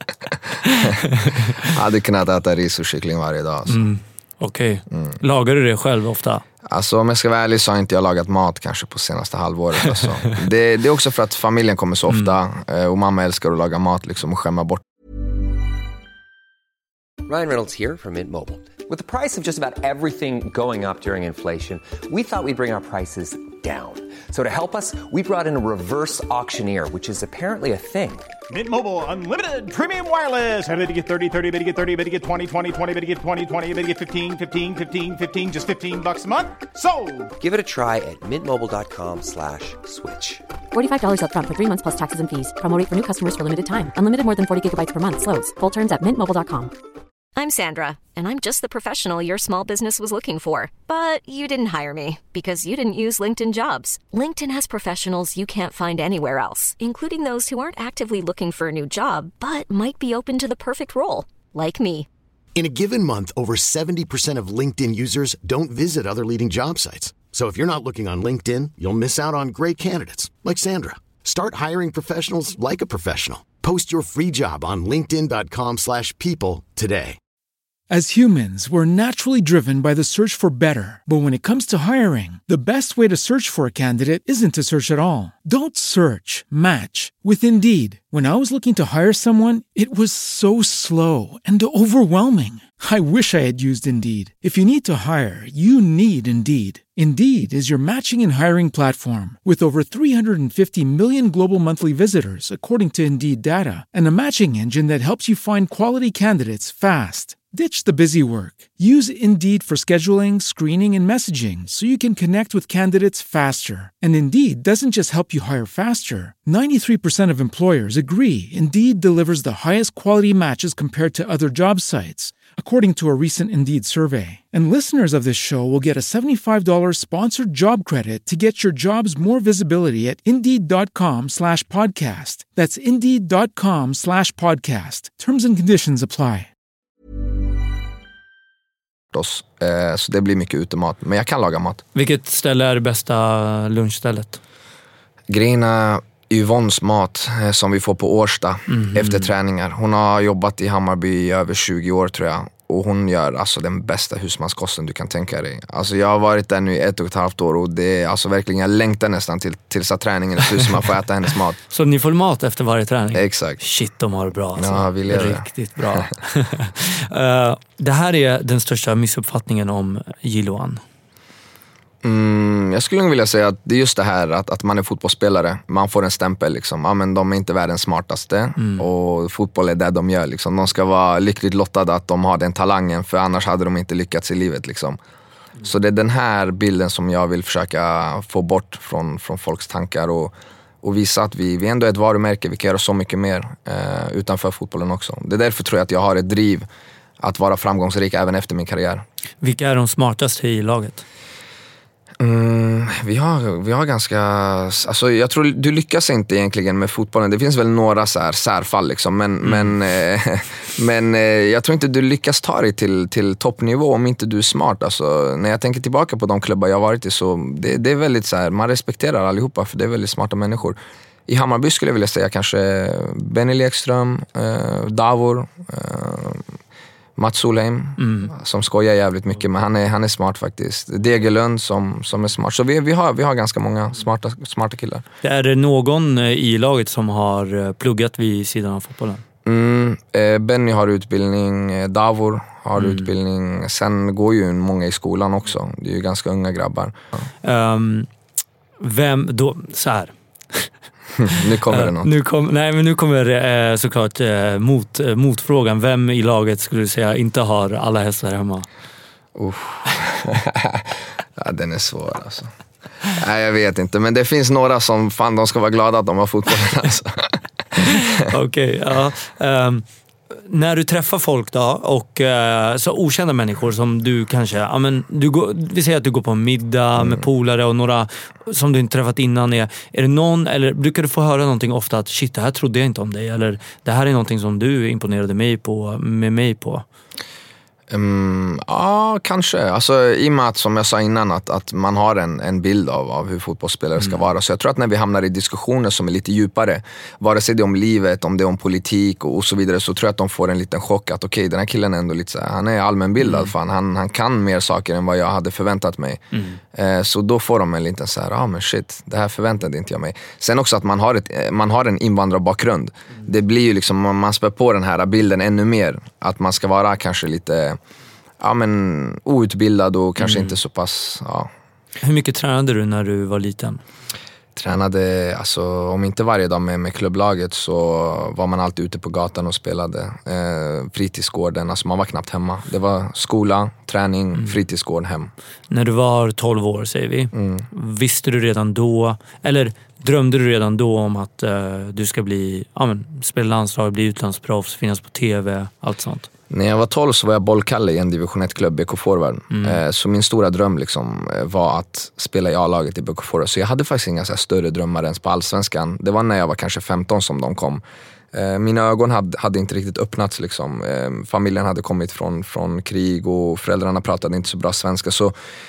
Jag hade kunnat äta ris och kyckling varje dag. Alltså. Okej. Lagar du det själv ofta? Alltså om jag ska vara ärlig så har inte jag lagat mat kanske på senaste halvåret. Alltså. Det är också för att familjen kommer så ofta. Och mamma älskar att laga mat liksom, och skämma bort. Ryan Reynolds here from Mint Mobile. With the price of just about everything going up during inflation, we thought we'd bring our prices down. So to help us, we brought in a reverse auctioneer, which is apparently a thing. Mint Mobile Unlimited Premium Wireless. How to get 30, 30, bit to get 30, bit to get 20, 20, 20, bit to get 20, 20, bit to get 15, 15, 15, 15, just $15 a month? Sold! Give it a try at mintmobile.com/switch. $45 up front for 3 months plus taxes and fees. Promo rate for new customers for limited time. Unlimited more than 40 gigabytes per month. Slows full terms at mintmobile.com. I'm Sandra, and I'm just the professional your small business was looking for. But you didn't hire me because you didn't use LinkedIn Jobs. LinkedIn has professionals you can't find anywhere else, including those who aren't actively looking for a new job, but might be open to the perfect role, like me. In a given month, over 70% of LinkedIn users don't visit other leading job sites. So if you're not looking on LinkedIn, you'll miss out on great candidates like Sandra. Start hiring professionals like a professional. Post your free job on linkedin.com/people today. As humans, we're naturally driven by the search for better. But when it comes to hiring, the best way to search for a candidate isn't to search at all. Don't search, match with Indeed. When I was looking to hire someone, it was so slow and overwhelming. I wish I had used Indeed. If you need to hire, you need Indeed. Indeed is your matching and hiring platform with over 350 million global monthly visitors, according to Indeed data, and a matching engine that helps you find quality candidates fast. Ditch the busy work. Use Indeed for scheduling, screening, and messaging so you can connect with candidates faster. And Indeed doesn't just help you hire faster. 93% of employers agree Indeed delivers the highest quality matches compared to other job sites, according to a recent Indeed survey. And listeners of this show will get a $75 sponsored job credit to get your jobs more visibility at Indeed.com/podcast. That's Indeed.com/podcast. Terms and conditions apply. Så det blir mycket utemat. Men jag kan laga mat. Vilket ställe är det bästa lunchstället? Grejerna Yvonnes mat som vi får på Årsta efter träningar. Hon har jobbat i Hammarby i över 20 år tror jag. Och hon gör alltså den bästa husmanskosten du kan tänka dig. Alltså jag har varit där nu i 1,5 år och det är alltså verkligen, jag längtar nästan tills att träningen är slut så man får äta hennes mat. Så ni får mat efter varje träning? Exakt. Shit, de har det bra alltså. Ja, vi lever. Riktigt bra. Det här är den största missuppfattningen om Jiloan. Jag skulle nog vilja säga att det är just det här att man är fotbollsspelare. Man får en stämpel liksom. Ja, men de är inte världens smartaste och fotboll är det de gör liksom. De ska vara lyckligt lottade att de har den talangen, för annars hade de inte lyckats i livet liksom. Så det är den här bilden som jag vill försöka få bort från folks tankar och visa att vi ändå är ett varumärke. Vi kan göra så mycket mer utanför fotbollen också. Det är därför tror jag att jag har ett driv att vara framgångsrik även efter min karriär. Vilka är de smartaste i laget? Vi har ganska, alltså jag tror du lyckas inte egentligen med fotbollen. Det finns väl några så här särfall liksom, men jag tror inte du lyckas ta dig till toppnivå om inte du är smart. Alltså när jag tänker tillbaka på de klubbar jag har varit i så det är väldigt så här, man respekterar allihopa för det är väldigt smarta människor. I Hammarby skulle jag vilja säga kanske Benny Lekström, Davor, Mats Solheim som skojar jävligt mycket, men han är smart faktiskt. Degerlund som är smart. Så vi har ganska många smarta killar. Är det någon i laget som har pluggat vid sidan av fotbollen? Benny har utbildning, Davor har utbildning. Sen går ju många i skolan också. Det är ju ganska unga grabbar. Vem då, så här. Nu kommer det något. Nu kommer såklart motfrågan. Vem i laget skulle du säga inte har alla hästar hemma? Ja, den är svår alltså. Nej, jag vet inte. Men det finns några som fan de ska vara glada att de har fotbollen alltså. Okej, ja. När du träffar folk då och så okända människor som du kanske, ja men vi säger att du går på en middag med polare och några som du inte träffat innan, är det någon, eller brukar du få höra någonting ofta att shit, det här trodde jag inte om dig, eller det här är någonting som du imponerade med mig på? Ja, kanske. Alltså, i och med att, som jag sa innan, att man har en bild av hur fotbollsspelare ska vara. Så jag tror att när vi hamnar i diskussioner som är lite djupare, vare sig det är om livet, om det är om politik och så vidare, så tror jag att de får en liten chock att okej, den här killen är ändå lite så här, han är allmänbildad, fan, han kan mer saker än vad jag hade förväntat mig. Så då får de en liten så här, men shit, det här förväntade inte jag mig. Sen också att man har en invandrarbakgrund. Det blir ju liksom, man spär på den här bilden ännu mer, att man ska vara kanske lite outbildad och kanske inte så pass, ja. Hur mycket tränade du när du var liten? Tränade, alltså om inte varje dag med klubblaget så var man alltid ute på gatan och spelade. Fritidsgården, alltså man var knappt hemma. Det var skola, träning, fritidsgård, hem. När du var 12 år säger vi, visste du redan då, eller drömde du redan då om att du ska bli, spela landslag, bli utlandsproffs, finnas på tv, allt sånt? När jag var 12 så var jag bollkalle i en division 1-klubb, BK Forward. Så min stora dröm liksom var att spela i A-laget i BK Forward. Så jag hade faktiskt inga så här större drömmar ens på allsvenskan. Det var när jag var kanske 15 som de kom. Mina ögon hade inte riktigt öppnats liksom. Familjen hade kommit från krig och föräldrarna pratade inte så bra svenska. Så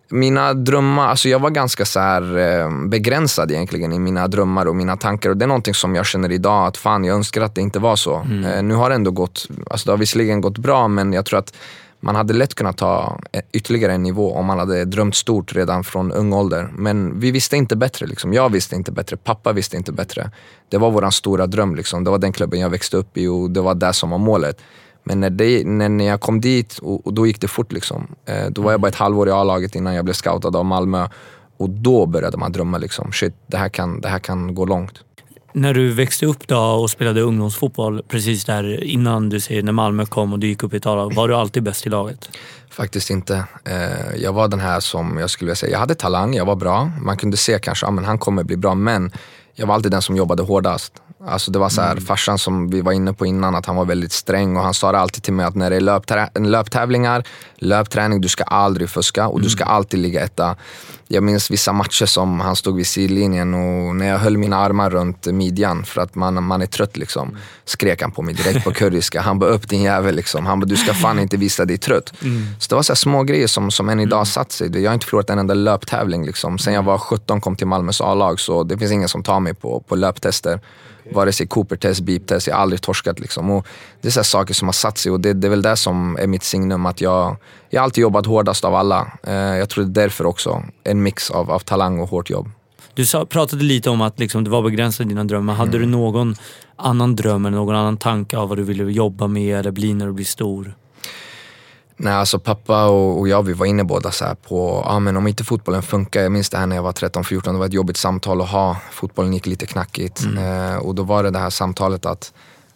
Mina drömmar, alltså jag var ganska så här begränsad egentligen i mina drömmar och mina tankar, och det är någonting som jag känner idag att fan, jag önskar att det inte var så. Nu har det ändå gått, alltså det har visserligen gått bra, men jag tror att man hade lätt kunnat ta ytterligare en nivå om man hade drömt stort redan från ung ålder. Men vi visste inte bättre liksom. Jag visste inte bättre, pappa visste inte bättre. Det var våran stora dröm liksom. Det var den klubben jag växte upp i och det var det som var målet. Men när jag kom dit och då gick det fort liksom. Då var jag bara ett halvår i A-laget innan jag blev scoutad av Malmö. Och då började man drömma liksom, shit, det här kan gå långt. När du växte upp då och spelade ungdomsfotboll precis där innan du säger när Malmö kom och du gick upp i ett A-lag, var du alltid bäst i laget? Faktiskt inte. Jag var den här som jag skulle säga, jag hade talang, jag var bra. Man kunde se kanske, men han kommer bli bra, men jag var alltid den som jobbade hårdast. Alltså det var så här, farsan som vi var inne på innan, att han var väldigt sträng och han sa alltid till mig att när det är löptävlingar, löpträning, du ska aldrig fuska och du ska alltid ligga etta. Jag minns vissa matcher som han stod vid sidlinjen och när jag höll mina armar runt midjan för att man är trött liksom, skrek han på mig direkt på kurdiska. Han bara, upp din jävel liksom. Han bara, du ska fan inte visa dig trött. Så det var så här små grejer som än idag satt sig. Jag har inte förlorat en enda löptävling liksom. Sen jag var 17 kom till Malmös A-lag, så det finns ingen som tar mig på löptester. Vare sig Cooper-test, beep-test, jag har aldrig torskat liksom. Och det är så här saker som har satt sig, och det är väl det som är mitt signum, att jag har alltid jobbat hårdast av alla. Jag tror det är därför också en mix av talang och hårt jobb. Du pratade lite om att liksom, det var begränsat dina drömmar. Hade du någon annan dröm eller någon annan tanke av vad du ville jobba med eller bli när du blir stor? Nej, alltså pappa och jag, vi var inne båda så här på, men om inte fotbollen funkar, jag minns det här när jag var 13-14, det var ett jobbigt samtal att ha, fotbollen gick lite knackigt, och då var det här samtalet att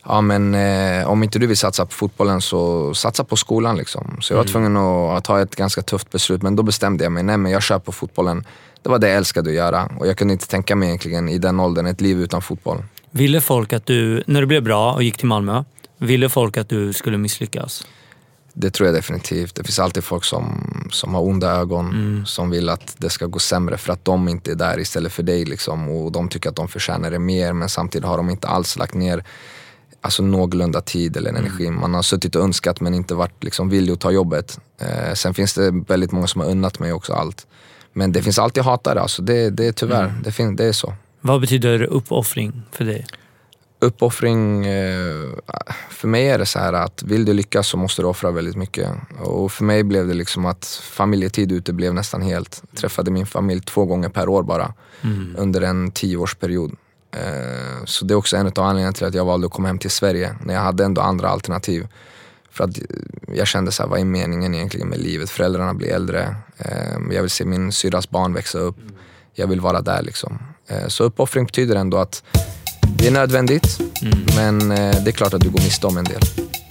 om inte du vill satsa på fotbollen så satsa på skolan liksom. Så jag var tvungen att ta ett ganska tufft beslut, men då bestämde jag mig, nej men jag kör på fotbollen. Det var det jag älskade att göra, och jag kunde inte tänka mig egentligen i den åldern ett liv utan fotboll. Ville folk att du, när du blev bra och gick till Malmö, ville folk att du skulle misslyckas? Det tror jag definitivt. Det finns alltid folk som har onda ögon, som vill att det ska gå sämre för att de inte är där istället för dig liksom, och de tycker att de förtjänar det mer, men samtidigt har de inte alls lagt ner alltså någorlunda tid eller energi. Man har suttit och önskat men inte varit liksom villig att ta jobbet. Sen finns det väldigt många som har unnat mig också allt. Men det finns alltid hatare, alltså det är tyvärr, det är så. Vad betyder uppoffring för dig? Uppoffring, för mig är det så här att vill du lyckas så måste du offra väldigt mycket. Och för mig blev det liksom att familjetid ute blev nästan helt. Jag träffade min familj 2 gånger per år bara under en 10-årsperiod. Så det är också en av anledningarna till att jag valde att komma hem till Sverige när jag hade ändå andra alternativ. För att jag kände så här, vad är meningen egentligen med livet? Föräldrarna blir äldre, jag vill se min syrras barn växa upp, jag vill vara där liksom. Så uppoffring betyder ändå att det är nödvändigt, men det är klart att du går miste om en del.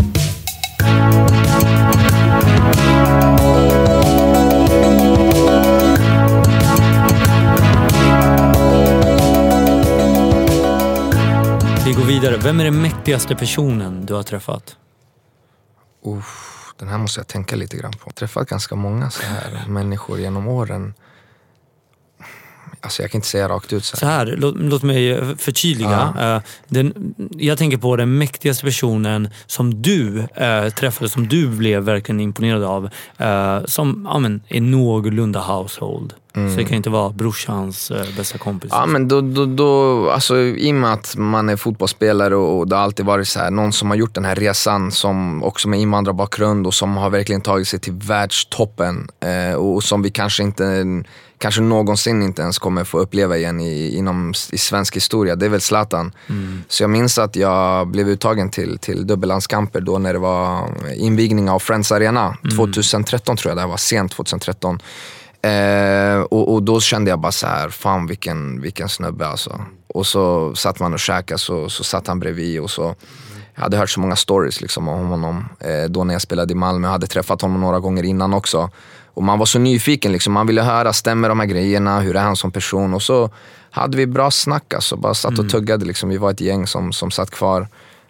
Vi går vidare. Vem är den mäktigaste personen du har träffat? Den här måste jag tänka lite grann på. Jag har träffat ganska många så här människor genom åren. Alltså jag kan inte säga rakt ut så här. Låt mig förtydliga. Jag tänker på den mäktigaste personen som du träffade, som du blev verkligen imponerad av, som är någorlunda household. Så det kan inte vara brorsans bästa kompis. Ja, men då alltså, i och med att man är fotbollsspelare och det har alltid varit så här, någon som har gjort den här resan, som också med invandrarbakgrund och som har verkligen tagit sig till världstoppen, och som vi kanske någonsin inte ens kommer få uppleva igen i svensk historia. Det är väl Zlatan. Så jag minns att jag blev uttagen till dubbellandskamper då när det var invigning av Friends Arena 2013 tror jag det var, sent 2013. Och då kände jag bara så här, fan vilken snubbe alltså. Och så satt man och käkade, så satt han bredvid, och så jag hade hört så många stories liksom om honom då när jag spelade i Malmö. Jag hade träffat honom några gånger innan också. Och man var så nyfiken liksom, man ville höra, stämmer de här grejerna, hur är han som person? Och så hade vi bra snack alltså, bara satt och tuggade liksom. Vi var ett gäng som satt kvar.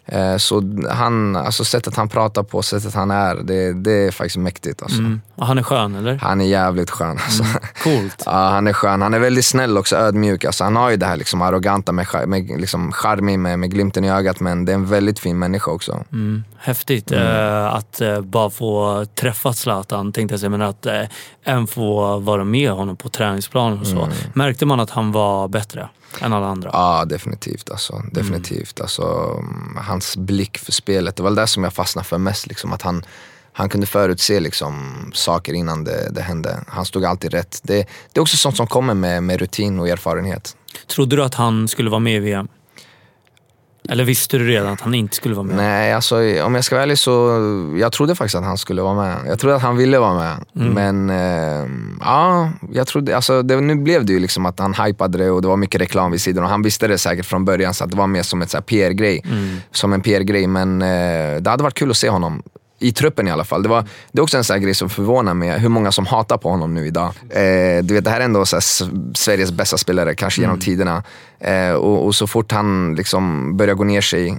Så han, alltså sättet han pratar på, sättet han är, det är faktiskt mäktigt alltså. Och han är skön, eller? Han är jävligt skön alltså. Coolt. Ja, han är skön, han är väldigt snäll också, ödmjuk alltså. Han har ju det här liksom arroganta med liksom charmig med glimten i ögat, men det är en väldigt fin människa också. Häftigt att bara få träffa Zlatan, tänkte jag säga, men att än få vara med honom på träningsplanen och så. Märkte man att han var bättre än alla andra? Ja, definitivt alltså. Definitivt. Alltså, hans blick för spelet, det var det som jag fastnade för mest liksom, att han kunde förutse liksom saker innan det hände. Han stod alltid rätt. Det är också sånt som kommer med rutin och erfarenhet. Trodde du att han skulle vara med i VM? Eller visste du redan att han inte skulle vara med? Nej, alltså om jag ska vara ärlig så jag trodde faktiskt att han skulle vara med. Jag trodde att han ville vara med. Men ja, jag trodde, alltså nu blev det ju liksom att han hypade det och det var mycket reklam vid sidan och han visste det säkert från början, så att det var mer som ett så här PR-grej. Som en PR-grej, men det hade varit kul att se honom i truppen i alla fall. Det är också en sån här grej som förvånar mig, hur många som hatar på honom nu idag. Du vet, det här är ändå så här Sveriges bästa spelare kanske genom tiderna. Och så fort han liksom börjar gå ner sig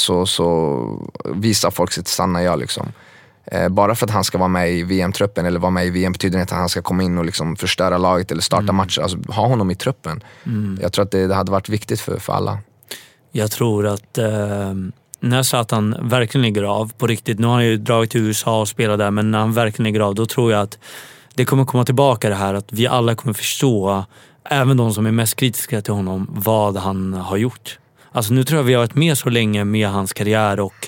så visar folk sitt sanna jag liksom. Bara för att han ska vara med i VM-truppen eller vara med i VM betyder inte att han ska komma in och liksom förstöra laget eller starta matcher. Alltså ha honom i truppen. Jag tror att det hade varit viktigt för alla. Jag tror att när Zlatan verkligen ligger av på riktigt, nu har han ju dragit till USA och spelat där, men när han verkligen ligger av, då tror jag att det kommer komma tillbaka det här att vi alla kommer förstå, även de som är mest kritiska till honom, vad han har gjort. Alltså nu tror jag vi har varit med så länge med hans karriär och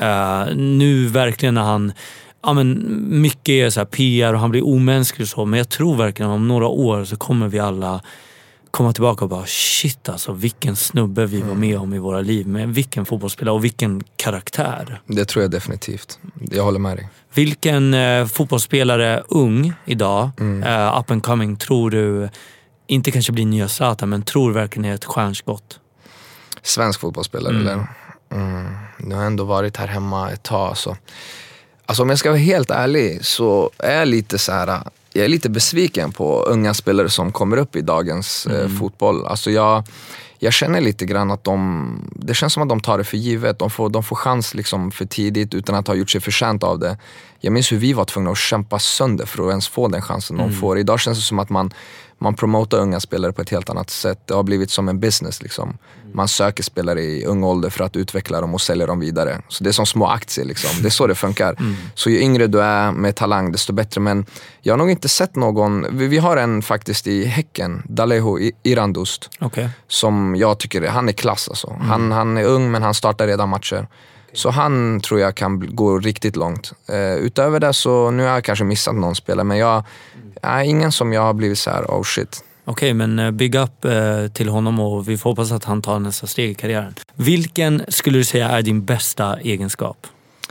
nu verkligen när han mycket är så här PR och han blir omänsklig och så, men jag tror verkligen om några år så kommer vi alla komma tillbaka och bara shit alltså, vilken snubbe vi var med om i våra liv, med vilken fotbollsspelare och vilken karaktär. Det tror jag definitivt. Jag håller med dig. Vilken fotbollsspelare ung idag, up and coming, tror du inte kanske blir nya Zlatan, men tror verkligen är ett stjärnskott? Svensk fotbollsspelare eller? Nu har jag ändå varit här hemma ett tag så. Alltså om jag ska vara helt ärlig så är jag lite så här. Jag är lite besviken på unga spelare som kommer upp i dagens fotboll. Alltså jag känner lite grann att det känns som att de tar det för givet. De får chans liksom för tidigt utan att ha gjort sig förtjänt av det. Jag minns hur vi var tvungna att kämpa sönder för att ens få den chansen de får. Idag känns det som att man promotar unga spelare på ett helt annat sätt. Det har blivit som en business liksom. Man söker spelare i ung ålder för att utveckla dem och sälja dem vidare. Så det är som små aktier liksom. Det är så det funkar. Så ju yngre du är med talang desto bättre. Men jag har nog inte sett någon. Vi har en faktiskt i Häcken, Dalejo Irandust. Okay. Som jag tycker han är klass alltså. Han är ung men han startar redan matcher. Så han tror jag kan gå riktigt långt. Utöver det så nu har jag kanske missat någon spelare, men jag är ingen som jag har blivit så här, oh shit. Okej, men big up till honom och vi får hoppas att han tar nästa steg i karriären. Vilken skulle du säga är din bästa egenskap?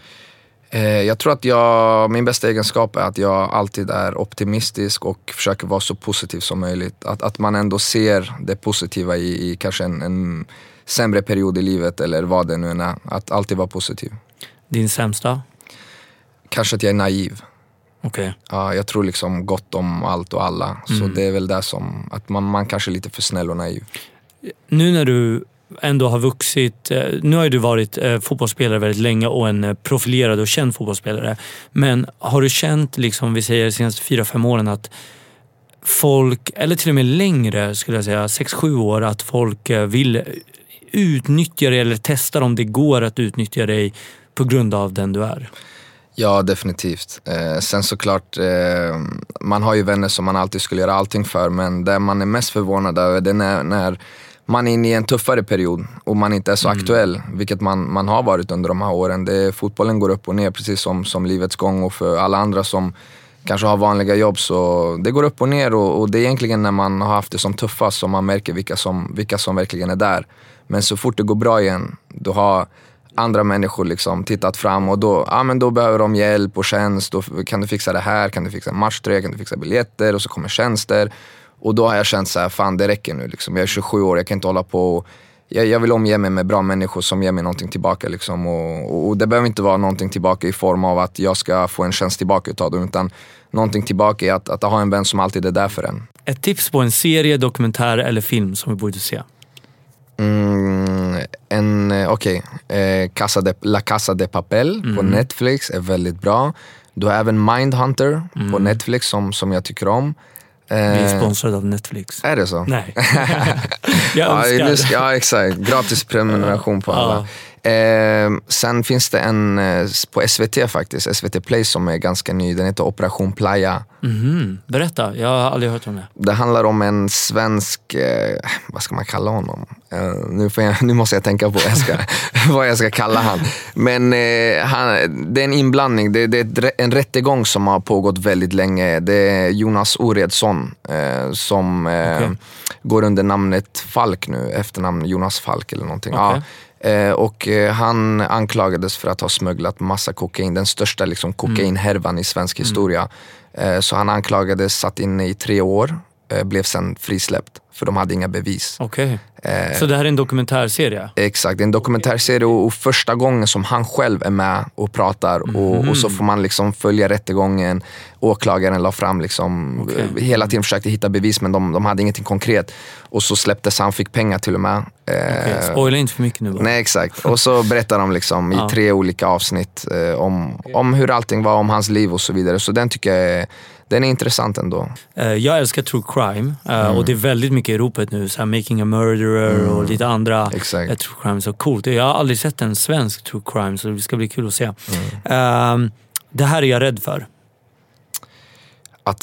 Jag tror att min bästa egenskap är att jag alltid är optimistisk och försöker vara så positiv som möjligt. Att man ändå ser det positiva i kanske en sämre period i livet eller vad det nu är. Att alltid vara positiv. Din sämsta? Kanske att jag är naiv. Okay. Ja, jag tror liksom gott om allt och alla. Så det är väl det som, att man kanske är lite för snäll och naiv. Nu när du ändå har vuxit, nu har ju du varit fotbollsspelare väldigt länge och en profilerad och känd fotbollsspelare. Men har du känt, liksom vi säger de senaste 4-5 åren, att folk, eller till och med längre skulle jag säga, 6-7 år, att folk vill utnyttja dig eller testa om det går att utnyttja dig på grund av den du är? Ja, definitivt. Sen såklart, man har ju vänner som man alltid skulle göra allting för, men det man är mest förvånad över det är när man är inne i en tuffare period och man inte är så aktuell, vilket man har varit under de här åren. Fotbollen går upp och ner precis som livets gång, och för alla andra som kanske har vanliga jobb så det går upp och ner, och det är egentligen när man har haft det som tuffast som man märker vilka som verkligen är där. Men så fort det går bra igen, då har andra människor liksom tittat fram och då behöver de hjälp och tjänst. Då kan du fixa det här, kan du fixa matchtröja, kan du fixa biljetter, och så kommer tjänster. Och då har jag känt så här, fan det räcker nu liksom. Jag är 27 år, jag kan inte hålla på. Jag vill omge mig med bra människor som ger mig någonting tillbaka liksom. Och det behöver inte vara någonting tillbaka i form av att jag ska få en tjänst tillbaka utav dem, utan någonting tillbaka i att ha en vän som alltid är där för en. Ett tips på en serie, dokumentär eller film som vi borde se? La Casa de Papel på Netflix är väldigt bra. Du har även Mindhunter på Netflix som jag tycker om. Vi är sponsrade av Netflix. Är det så? Nej. Jag önskar. Ja, exakt. Gratis prenumeration på alla. Sen finns det en på SVT faktiskt, SVT Play, som är ganska ny. Den heter Operation Playa. Berätta, jag har aldrig hört om det. Det handlar om en svensk, vad ska man kalla honom? Nu måste jag tänka på vad jag ska kalla han. Men det är en inblandning. Det är en rättegång som har pågått väldigt länge. Det är Jonas Oredsson som går under namnet Falk nu, efternamn Jonas Falk eller någonting. Och han anklagades för att ha smugglat massa kokain, den största liksom kokainhärvan i svensk historia. Så han anklagades, satt inne i 3 år, blev sen frisläppt för de hade inga bevis. Så det här är en dokumentärserie? Exakt, det är en dokumentärserie och första gången som han själv är med och pratar och så får man liksom följa rättegången. Åklagaren la fram liksom, hela tiden försökte hitta bevis, men de hade ingenting konkret. Och så släpptes han, fick pengar till och med. Spoila inte för mycket nu. Nej, exakt. Och så berättar de liksom i 3 olika avsnitt om hur allting var, om hans liv och så vidare. Så den tycker jag den är intressant ändå. Jag älskar true crime och det är väldigt mycket i ropet nu, så här Making a Murderer och lite andra true crime, så coolt. Jag har aldrig sett en svensk true crime, så det ska bli kul att se. Det här är jag rädd för. Att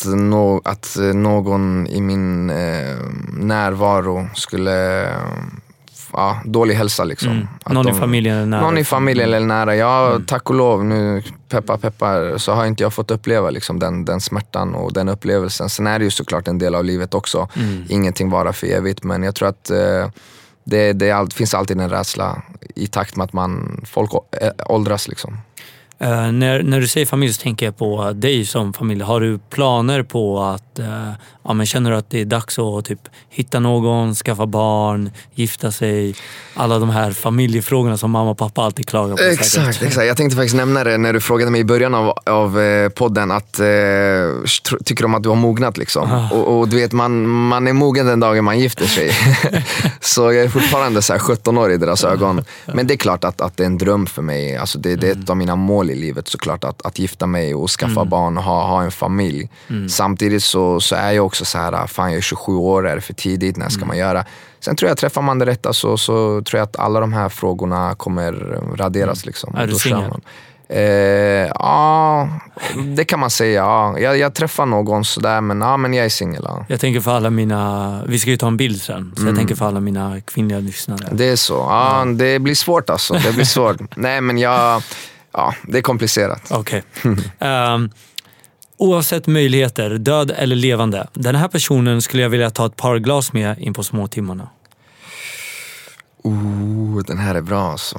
någon i min närvaro skulle dålig hälsa liksom. Någon i familjen eller nära. Någon i familjen eller nära. Tack och lov, nu peppar, så har inte jag fått uppleva liksom den smärtan och den upplevelsen. Sen är det ju såklart en del av livet också. Ingenting vara för evigt, men jag tror att det finns alltid en rädsla i takt med att folk åldras liksom. När du säger familj så tänker jag på dig som familj. Har du planer på att men känner du att det är dags att typ hitta någon, skaffa barn, gifta sig, alla de här familjefrågorna som mamma och pappa alltid klagar på? Exakt. Jag tänkte faktiskt nämna det när du frågade mig i början av podden att tycker de att du har mognat liksom. Och du vet, man är mogen den dagen man gifter sig. Så jag är fortfarande så här 17 år i deras ögon. Men det är klart att det är en dröm för mig. Alltså det är ett av mina mål i livet såklart, att gifta mig och skaffa barn och ha en familj. Samtidigt så är jag också så här, fan jag är 27 år, är det för tidigt, när ska man göra? Sen tror jag, träffar man det rätta så tror jag att alla de här frågorna kommer raderas liksom. Är du singel? Ja, det kan man säga. Jag träffar någon sådär, men jag är singel. Jag tänker för alla mina, vi ska ju ta en bild sen, så jag tänker för alla mina kvinnliga lyssnare. Det är så, det blir svårt alltså. Det blir svårt. Nej, men det är komplicerat. Okej. Oavsett möjligheter, död eller levande, den här personen skulle jag vilja ta ett par glas med in på småtimmarna. Den här är bra alltså.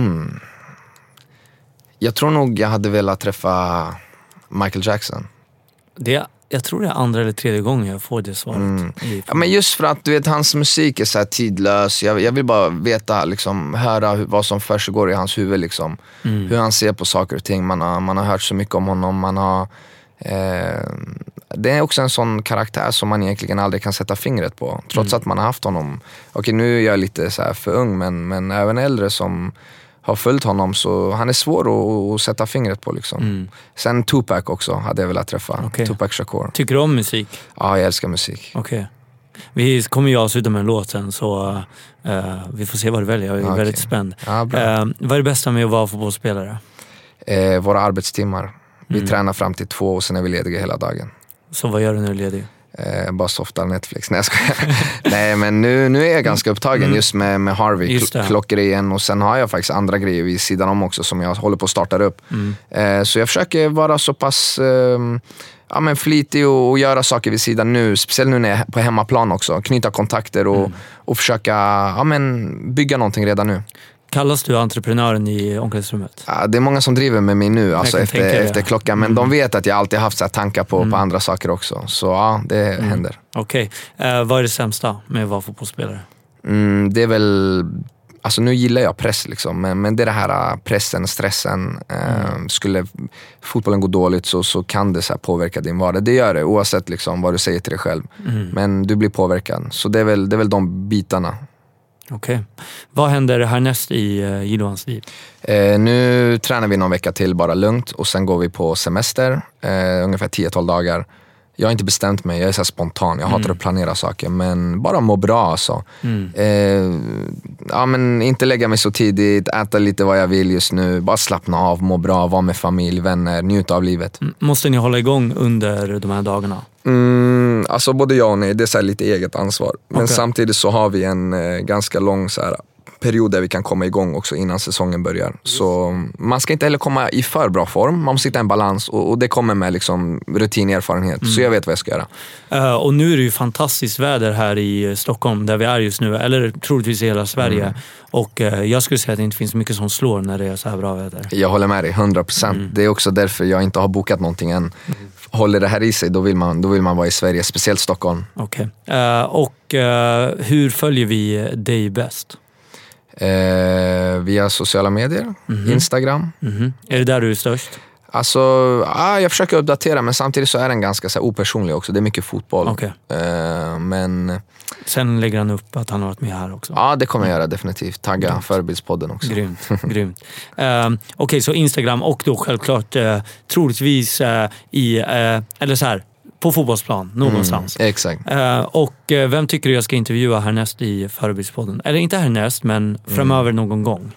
Jag tror nog jag hade velat träffa Michael Jackson. Jag tror det är 2:a eller 3:e gången jag får det svaret. Ja, men just för att du vet, hans musik är så här tidlös. Jag vill bara veta, liksom, höra vad som försiggår i hans huvud liksom. Hur han ser på saker och ting. Man har hört så mycket om honom. Det är också en sån karaktär som man egentligen aldrig kan sätta fingret på, trots att man har haft honom. Okej, nu är jag lite så här för ung, men även äldre som har följt honom, så han är svår att sätta fingret på liksom. Sen Tupac också hade jag velat träffa. Tupac Shakur. Tycker du om musik? Ja, jag älskar musik. Vi kommer ju avsluta med en låt sen, så vi får se vad du väljer. Jag är väldigt spänd. Vad är det bästa med att vara fotbollsspelare? Våra arbetstimmar. Vi tränar fram till 2 och sen är vi lediga hela dagen. Så vad gör du när du är ledig? Bara softar Netflix. Nej, jag skojar. Nej, men nu är jag ganska upptagen just med Harvey, klockgrejen. Och sen har jag faktiskt andra grejer vid sidan om också som jag håller på att starta upp. Så jag försöker vara så pass flitig och göra saker vid sidan nu. Speciellt nu när jag är på hemmaplan också. Knyta kontakter och försöka bygga någonting redan nu. Kallas du entreprenören i omklädningsrummet? Ja, det är många som driver med mig nu, alltså efter klockan. Men de vet att jag alltid haft så här tankar på andra saker också. Så ja, det händer. Okej. Vad är det sämsta med att vara fotbollsspelare? Det är väl... Alltså nu gillar jag press liksom, men det är det här pressen, stressen. Skulle fotbollen gå dåligt så kan det så här påverka din vardag. Det gör det, oavsett liksom vad du säger till dig själv. Men du blir påverkad. Så det är väl de bitarna. Okej. Vad händer härnäst i Jilohans liv? Nu tränar vi någon vecka till bara lugnt och sen går vi på semester, ungefär 10-12 dagar. Jag har inte bestämt mig, jag är så här spontan. Jag hatar att planera saker, men bara må bra alltså. Men inte lägga mig så tidigt, äta lite vad jag vill just nu. Bara slappna av, må bra, vara med familj, vänner, njuta av livet. Måste ni hålla igång under de här dagarna? Alltså både jag och nej, det är så här lite eget ansvar. Men samtidigt så har vi en ganska lång så här period där vi kan komma igång också innan säsongen börjar. Så man ska inte heller komma i för bra form. Man måste hitta en balans och det kommer med liksom rutinerfarenhet. Så jag vet vad jag ska göra. Och nu är det ju fantastiskt väder här i Stockholm där vi är just nu. Eller troligtvis i hela Sverige. Och jag skulle säga att det inte finns mycket som slår när det är så här bra väder. Jag håller med dig, 100%. Det är också därför jag inte har bokat någonting än. Håller det här i sig, då vill man vara i Sverige, speciellt Stockholm. Okej. Hur följer vi dig bäst? Via sociala medier, Instagram. Är det där du är störst? Alltså, jag försöker uppdatera, men samtidigt så är den ganska så här, opersonlig också. Det är mycket fotboll. Men sen lägger han upp att han har varit med här också. Ja, det kommer jag göra definitivt. Tagga Förebildspodden också. Grymt. Okej, så Instagram och då självklart troligtvis eller så här, på fotbollsplan, någonstans. Exakt. Och vem tycker du jag ska intervjua härnäst i Förebildspodden? Eller inte härnäst, men framöver någon gång.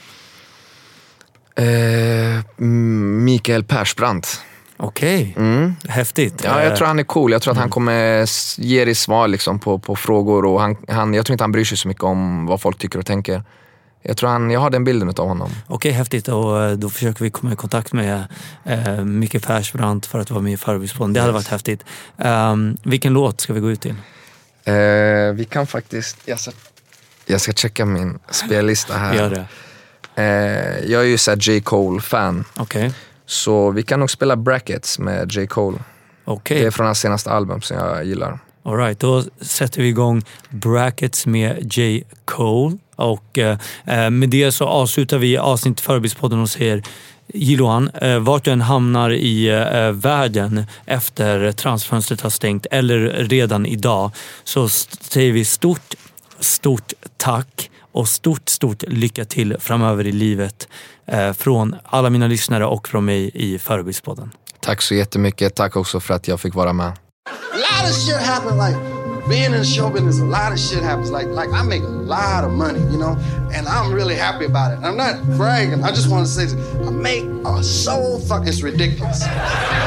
Mikael Persbrandt. Okej, häftigt. Ja, jag tror han är cool. Jag tror att han kommer ge dig svar liksom, på frågor. Och jag tror inte han bryr sig så mycket om vad folk tycker och tänker. Jag har den bilden av honom. Okej, häftigt. Och då försöker vi komma i kontakt med Mikael Persbrandt för att vara med i Förebildspodden. Det hade varit häftigt. Vilken låt ska vi gå ut till? Vi kan faktiskt... Jag ska checka min spellista här. Gör det. Jag är ju så här J. Cole-fan. Okej. Så vi kan nog spela Brackets med J. Cole. Okej. Det är från hans senaste album som jag gillar. All right, då sätter vi igång Brackets med J. Cole. Och med det så avslutar vi avsnitt Förebildspodden och säger: Jilohan, vart du än hamnar i världen efter transfönstret har stängt eller redan idag, så säger vi stort tack och stort lycka till framöver i livet från alla mina lyssnare och från mig i Förebildspodden. Tack så jättemycket. Tack också för att jag fick vara med. A lot of shit happen, like being in the show business, a lot of shit happens. Like I make a lot of money, you know, and I'm really happy about it. I'm not bragging. I just want to say this. I make so fucking, it's ridiculous. You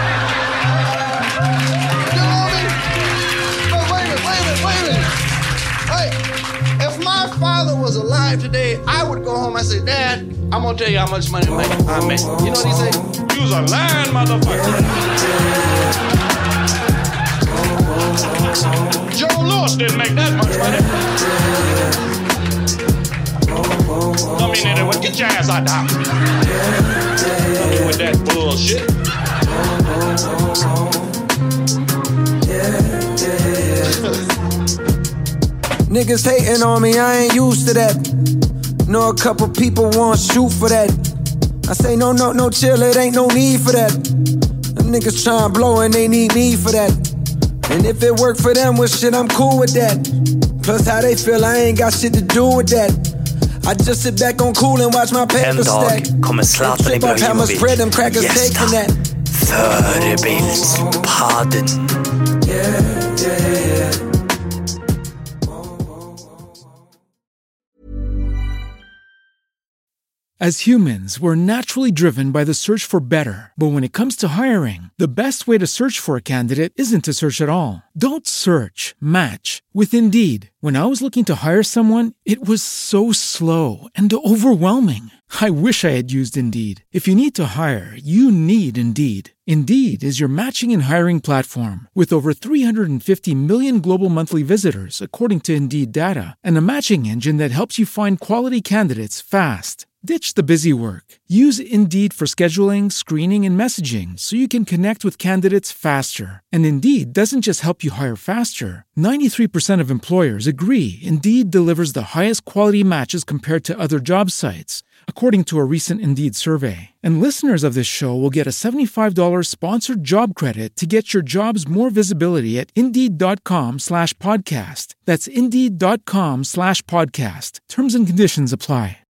know what I mean? But wait a minute. Hey, if my father was alive today, I would go home and say, Dad, I'm gonna tell you how much money I make. You know what he say? You's a lying motherfucker. Joe Louis didn't make that much money. I mean, anyway, get your ass out the house. With that bullshit. Niggas hating on me, I ain't used to that. Know a couple people want shoot for that. I say no, chill, it ain't no need for that. Them niggas trying blow and they need me for that. And if it work for them, well shit, I'm cool with that. Plus how they feel, I ain't got shit to do with that. I just sit back on cool and watch my paper stack. En dag kommer Zlatan Ibrahimovic gästa Förebildspodden. As humans, we're naturally driven by the search for better. But when it comes to hiring, the best way to search for a candidate isn't to search at all. Don't search, match with Indeed. When I was looking to hire someone, it was so slow and overwhelming. I wish I had used Indeed. If you need to hire, you need Indeed. Indeed is your matching and hiring platform with over 350 million global monthly visitors, according to Indeed data, and a matching engine that helps you find quality candidates fast. Ditch the busy work. Use Indeed for scheduling, screening, and messaging so you can connect with candidates faster. And Indeed doesn't just help you hire faster. 93% of employers agree Indeed delivers the highest quality matches compared to other job sites. according to a recent Indeed survey. And listeners of this show will get a $75 sponsored job credit to get your jobs more visibility at Indeed.com/podcast. That's Indeed.com/podcast. Terms and conditions apply.